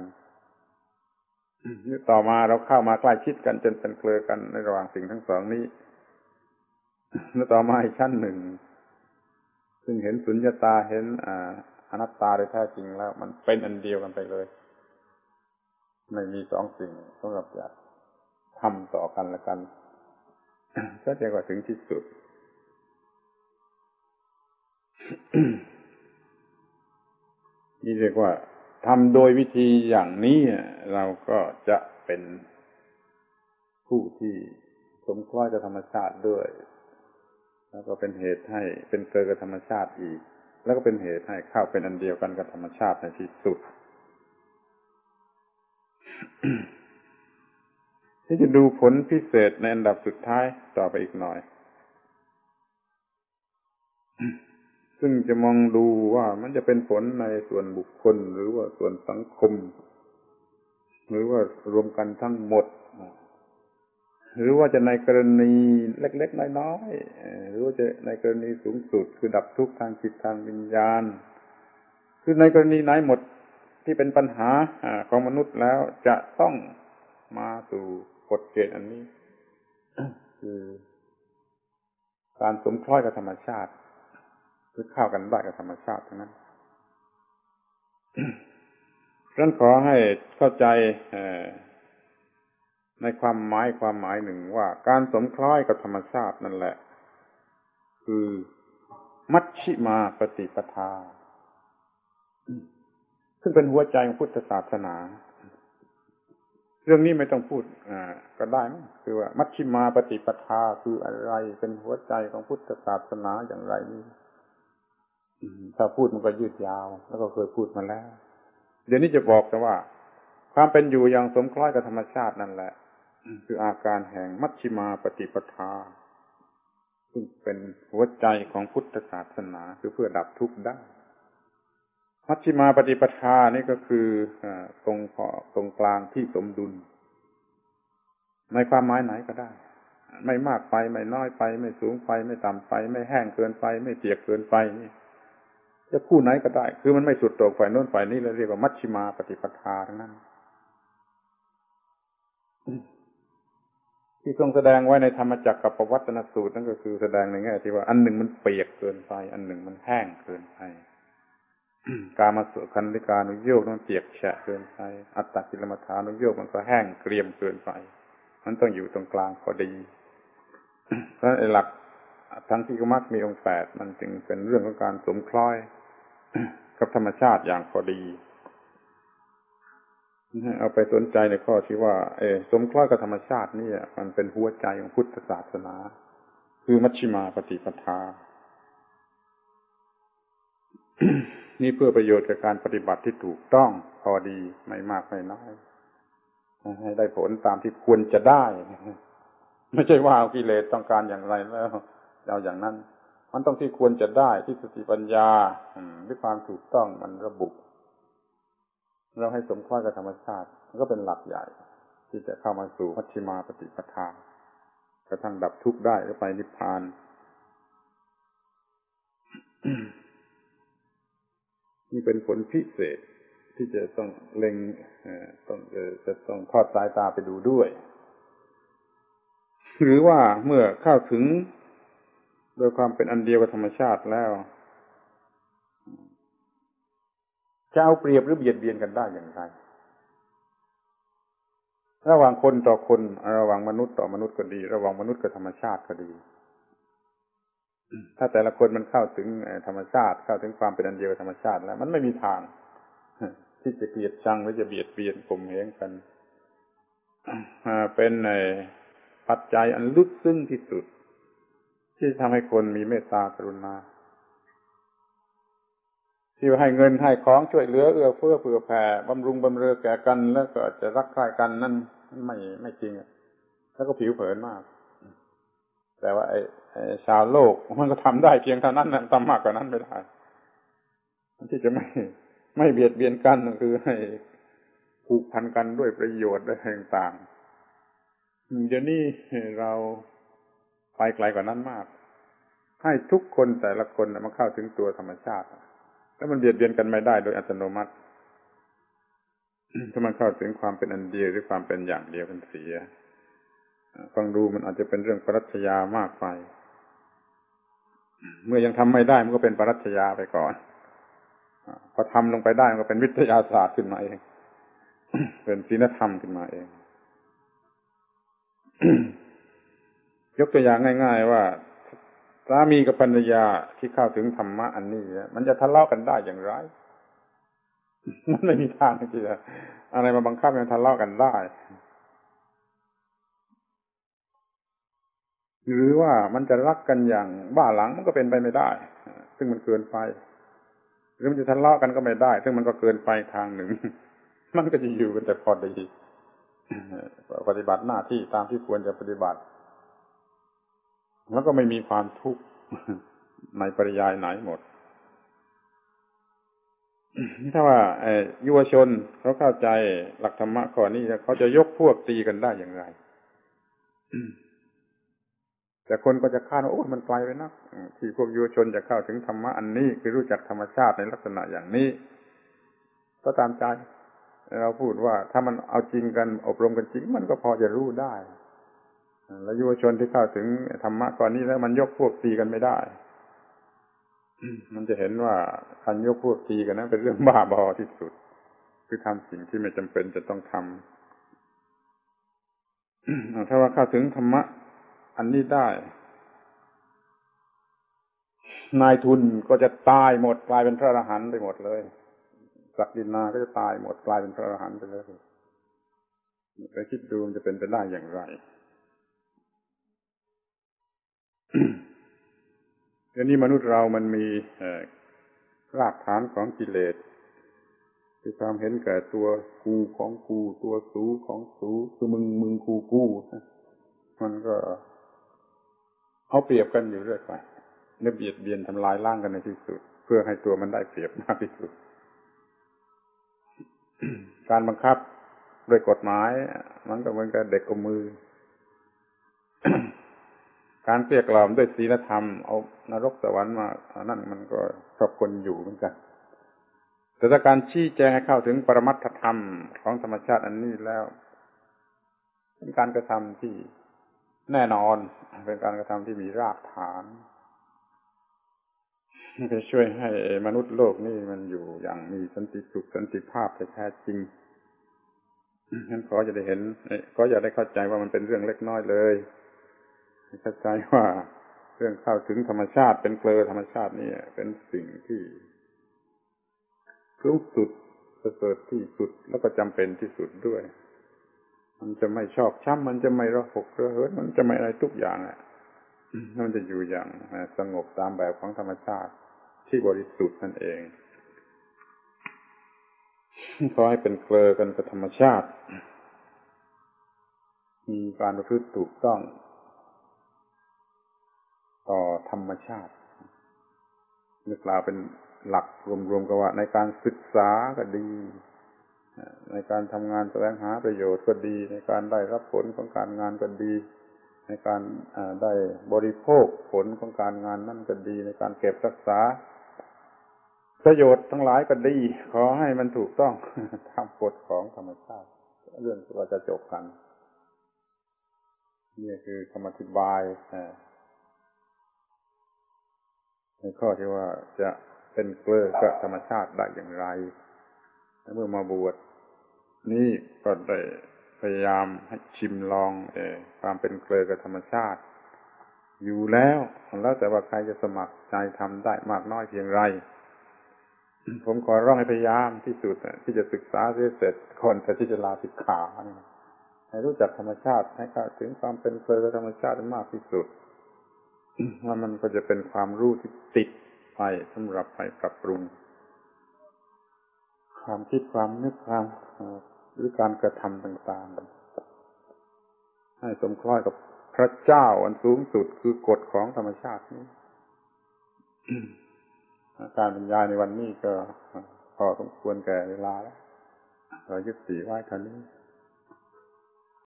ต่อมาเราเข้ามาใกล้ชิดกันจนเป็นเครือกันในระหว่างสิ่งทั้งสองนี้แล้วต่อมาอีกชั้นหนึ่งซึ่งเห็นสุญญตาเห็นอนัตตาโดยแท้จริงแล้วมันเป็นอันเดียวกันไปเลยไม่มีสองสิ่งสำหรับจะทำต่อกันและกันก็เรียกว่าถึงที่สุด นี่เรียกว่าทำโดยวิธีอย่างนี้เราก็จะเป็นผู้ที่สมคล้อยกับธรรมชาติด้วยแล้วก็เป็นเหตุให้เป็นเกิดกับธรรมชาติอีกแล้วก็เป็นเหตุให้เข้าเป็นอันเดียวกันกับธรรมชาติในที่สุด ที่จะดูผลพิเศษในอันดับสุดท้ายต่อไปอีกหน่อย ซึ่งจะมองดูว่ามันจะเป็นผลในส่วนบุคคลหรือว่าส่วนสังคมหรือว่ารวมกันทั้งหมดหรือว่าจะในกรณีเล็กๆน้อยๆหรือว่าจะในกรณีสูงสุดคือดับทุกข์ทางจิตทางวิญญาณคือในกรณีไหนหมดที่เป็นปัญหาของมนุษย์แล้วจะต้องมาสู่กฎเกณฑ์อันนี้คือการสมคล้อยกับธรรมชาติคือเข้ากันได้กับธรรมชาติทั้งนั้นฉะนั้นขอให้เข้าใจในความหมายหนึ่งว่าการสมคล้อยกับธรรมชาตินั่นแหละคือมัชฌิมาปฏิปทาซึ่งเป็นหัวใจของพุทธศาสนาเรื่องนี้ไม่ต้องพูดก็ได้มั้งคือว่ามัชฌิมาปฏิปทาคืออะไรเป็นหัวใจของพุทธศาสนาอย่างไรนี่ถ้าพูดมันก็ยืดยาวแล้วก็เคยพูดมาแล้วเดี๋ยวนี้จะบอกแต่ว่าความเป็นอยู่อย่างสมคล้อยกับธรรมชาตินั่นแหละคืออาการแห่งมัชฌิมาปฏิปทาซึ่งเป็นหัวใจของพุทธศาสนาคือเพื่อดับทุกข์ได้มัชฌิมาปฏิปทานี่ก็คือตรงกลางที่สมดุลในความหมายไหนก็ได้ไม่มากไปไม่น้อยไปไม่สูงไปไม่ต่ำไปไม่แห้งเกินไปไม่เปียกเกินไปนี่จะคู่ไหนก็ได้คือมันไม่สุดโต่งฝ่ายโน้นฝ่ายนี้เราเรียกว่ามัชฌิมาปฏิปทาทั้งนั้นที่ทรงแสดงไว้ในธรรมจักรกับปวัตตนสูตรนั่นก็คือแสดงในแง่ที่ว่าอันหนึ่งมันเปียกเกินไปอันหนึ่งมันแห้งเกินไปกามสุขันธิกานุโยคมันเปียกแฉะเกินไปอัตตกิลมัฏฐานุโยคมันก็แห้งเกรียมเกินไปมันต้องอยู่ตรงกลางพอดีเพราะหลักทั้งที่มรรคมีองค์8มันจึงเป็นเรื่องของการสมคล้อยกับธรรมชาติอย่างพอดีเอาไปสนใจในข้อที่ว่าสมคล้อยกับธรรมชาตินี่มันเป็นหัวใจของพุทธศาสนาคือมัชฌิมาปฏิปทา นี่เพื่อประโยชน์กับการปฏิบัติที่ถูกต้องพอดีไม่มากไม่น้อยให้ได้ผลตามที่ควรจะได้ไม่ใช่ว่าเอากิเลสต้องการอย่างไรแล้วเอาอย่างนั้นมันต้องที่ควรจะได้ที่สติปัญญาด้วยความถูกต้องมันระบุเราให้สมคล้อยกับธรรมชาติมันก็เป็นหลักใหญ่ที่จะเข้ามาสู่มัชฌิมาปฏิปทากระทั่งดับทุกข์ได้หรือไปนิพพาน นี่เป็นผลพิเศษที่จะต้องเล็งจะต้องทอดสายตาไปดูด้วยหรือว่าเมื่อเข้าถึงโดยความเป็นอันเดียวกับธรรมชาติแล้วจะเอาเปรียบหรือเบียดเบียนกันได้อย่างไรระหว่างคนต่อคนระหว่างมนุษย์ต่อมนุษย์ก็ดีระหว่างมนุษย์กับธรรมชาติก็ดีถ้าแต่ละคนมันเข้าถึงธรรมชาติเข้าถึงความเป็นอันเดียวธรรมชาติแล้วมันไม่มีทางที่จะเกลียดชังหรือจะเบียดเบียนข่มเหงกันเป็นปัจจัยอันลึกซึ้งที่สุดที่ทำให้คนมีเมตตากรุณาที่ให้เงินให้ของช่วยเหลือเอื้อเฟื้อเผื่อแผ่บำรุงบำเรอแก่กันแล้วก็จะรักใคร่กันนั่นไม่จริงแล้วก็ผิวเผินมากแต่ว่าไอ้ชาวโลกมันก็ทำได้เพียงเท่านั้นนะทำมากกว่านั้นไม่ได้ที่จะไม่เบียดเบียนกันก็คือให้ผูกพันกันด้วยประโยชน์ด้วยต่างๆเดี๋ยวนี้เราไปไกลกว่านั้นมากให้ทุกคนแต่ละคนมันเข้าถึงตัวธรรมชาติแล้วมันเบียดเบียนกันไม่ได้โดยอัตโนมัติถ้ามันเข้าถึงความเป็นอันเดียวหรือความเป็นอย่างเดียวกันเสียฟังดูมันอาจจะเป็นเรื่องปรัชญามากไปเมื่อยังทำไม่ได้มันก็เป็นปรัชญาไปก่อนพอทำลงไปได้มันก็เป็นวิทยาศาสตร์ขึ้นมาเองเป็นศีลธรรมขึ้นมาเอง ยกตัวอย่างง่ายๆว่าสามีกับภรรยาที่เข้าถึงธรรมะอันนี้มันจะทะเลาะกันได้อย่างไรมันไม่มีทางที่จะอะไรมาบังคับให้มันทะเลาะกันได้หรือว่ามันจะรักกันอย่างบ้าหลังมันก็เป็นไปไม่ได้ซึ่งมันเกินไปหรือมันจะทะเลาะกันก็ไม่ได้ซึ่งมันก็เกินไปทางหนึ่งมันก็จะอยู่กันแต่พอดีปฏิบัติหน้าที่ตามที่ควรจะปฏิบัติแล้วก็ไม่มีความทุกข์ในปริยายไหนหมดถ้าว่ายุวชนเขาเข้าใจหลักธรรมะข้อนี้เขาจะยกพวกตีกันได้อย่างไรแต่คนก็จะคาดว่าโอ้มันไกลไปนักที่พวกยุวชนจะเข้าถึงธรรมะอันนี้คือรู้จักธรรมชาติในลักษณะอย่างนี้ก็ตามใจเราพูดว่าถ้ามันเอาจริงกันอบรมกันจริงมันก็พอจะรู้ได้แล้วยุวชนที่เข้าถึงธรรมะข้อนี้แล้วมันยกพวกตีกันไม่ได้มันจะเห็นว่าการยกพวกตีกันนั้นเป็นเรื่องบ้าบอที่สุดคือทำสิ่งที่ไม่จำเป็นจะต้องทำถ้าว่าเข้าถึงธรรมะอันนี้ได้นายทุนก็จะตายหมดกลายเป็นพระอรหันต์ไปหมดเลยศักดินาก็จะตายหมดกลายเป็นพระอรหันต์ไปเลยไปคิดดูมันจะเป็นไปได้อย่างไรเดี๋ยวนี้มนุษย์เรามันมีรากฐานของกิเลสคือความเห็นแก่ตัวกูของกูตัวสูของสูคือมึงกูมันก็เอาเปรียบกันอยู่เรื่อยไปเนี่ยเบียดเบียนทำลายล้างกันในที่สุดเพื่อให้ตัวมันได้เปรียบมากที่สุด การบังคับด้วยกฎหมายมันก็เหมือนกับเด็กเอามือ การเกลี้ยกล่อมด้วยศีลธรรมเอานรกสวรรค์มานั่นมันก็ชอบคนอยู่เหมือนกันแต่ถ้าการชี้แจงให้เข้าถึงปรมัตถธรรมของธรรมชาติอันนี้แล้วเป็นการกระทำที่แน่นอนเป็นการกระทำที่มีรากฐานจะช่วยให้มนุษย์โลกนี่มันอยู่อย่างมีสันติสุขสันติภาพแท้จริงงั้นขอจะได้เห็นก็อย่าได้เข้าใจว่ามันเป็นเรื่องเล็กน้อยเลยเข้าใจว่าเรื่องเข้าถึงธรรมชาติเป็นเกลอธรรมชาตินี่เป็นสิ่งที่สูงสุดประเสริฐที่สุดแล้วก็จำเป็นที่สุดด้วยมันจะไม่ชอบช้ำมันจะไม่ระหกระเหินมันจะไม่อะไรทุกอย่างมันจะอยู่อย่างสงบตามแบบของธรรมชาติที่บริสุทธิ์นั่นเองขอให้เป็นเกลอกันกับธรรมชาติมีการประพฤติถูกต้องต่อธรรมชาตินึกกล่าวเป็นหลักรวมๆกันว่าในการศึกษาก็ดีในการทำงานแสวงหาประโยชน์ก็ดีในการได้รับผลของการงานก็ดีในการได้บริโภคผลของการงานนั่นก็ดีในการเก็บรักษาประโยชน์ทั้งหลายก็ดีขอให้มันถูกต้องตามกฎของธรรมชาติเรื่องเราจะจบกันนี่คือคำอธิบายในข้อที่ว่าจะเป็นเกลอกับธรรมชาติได้อย่างไรเมื่อมาบวชนี่ก็ได้พยายามให้ชิมลองความเป็นเกลอกับธรรมชาติอยู่แล้วแต่ว่าใครจะสมัครใจทำได้มากน้อยเพียงไรผมขอร้องให้พยายามที่สุดที่จะศึกษาเสร็จก่อนแต่ที่จะลาสิกขาให้รู้จักธรรมชาติให้เข้าถึงความเป็นเคยกับธรรมชาติมากที่สุดว่ามันก็จะเป็นความรู้ที่ติดไปสำหรับไปปรับปรุงความคิดความนึกความหรือการกระทำต่างๆให้สมคล้อยกับพระเจ้าอันสูงสุดคือกฎของธรรมชาตินี้ การบรรยายในวันนี้ก็พอสมควรแก่เวลาแล้วเรายุติไว้เท่านี้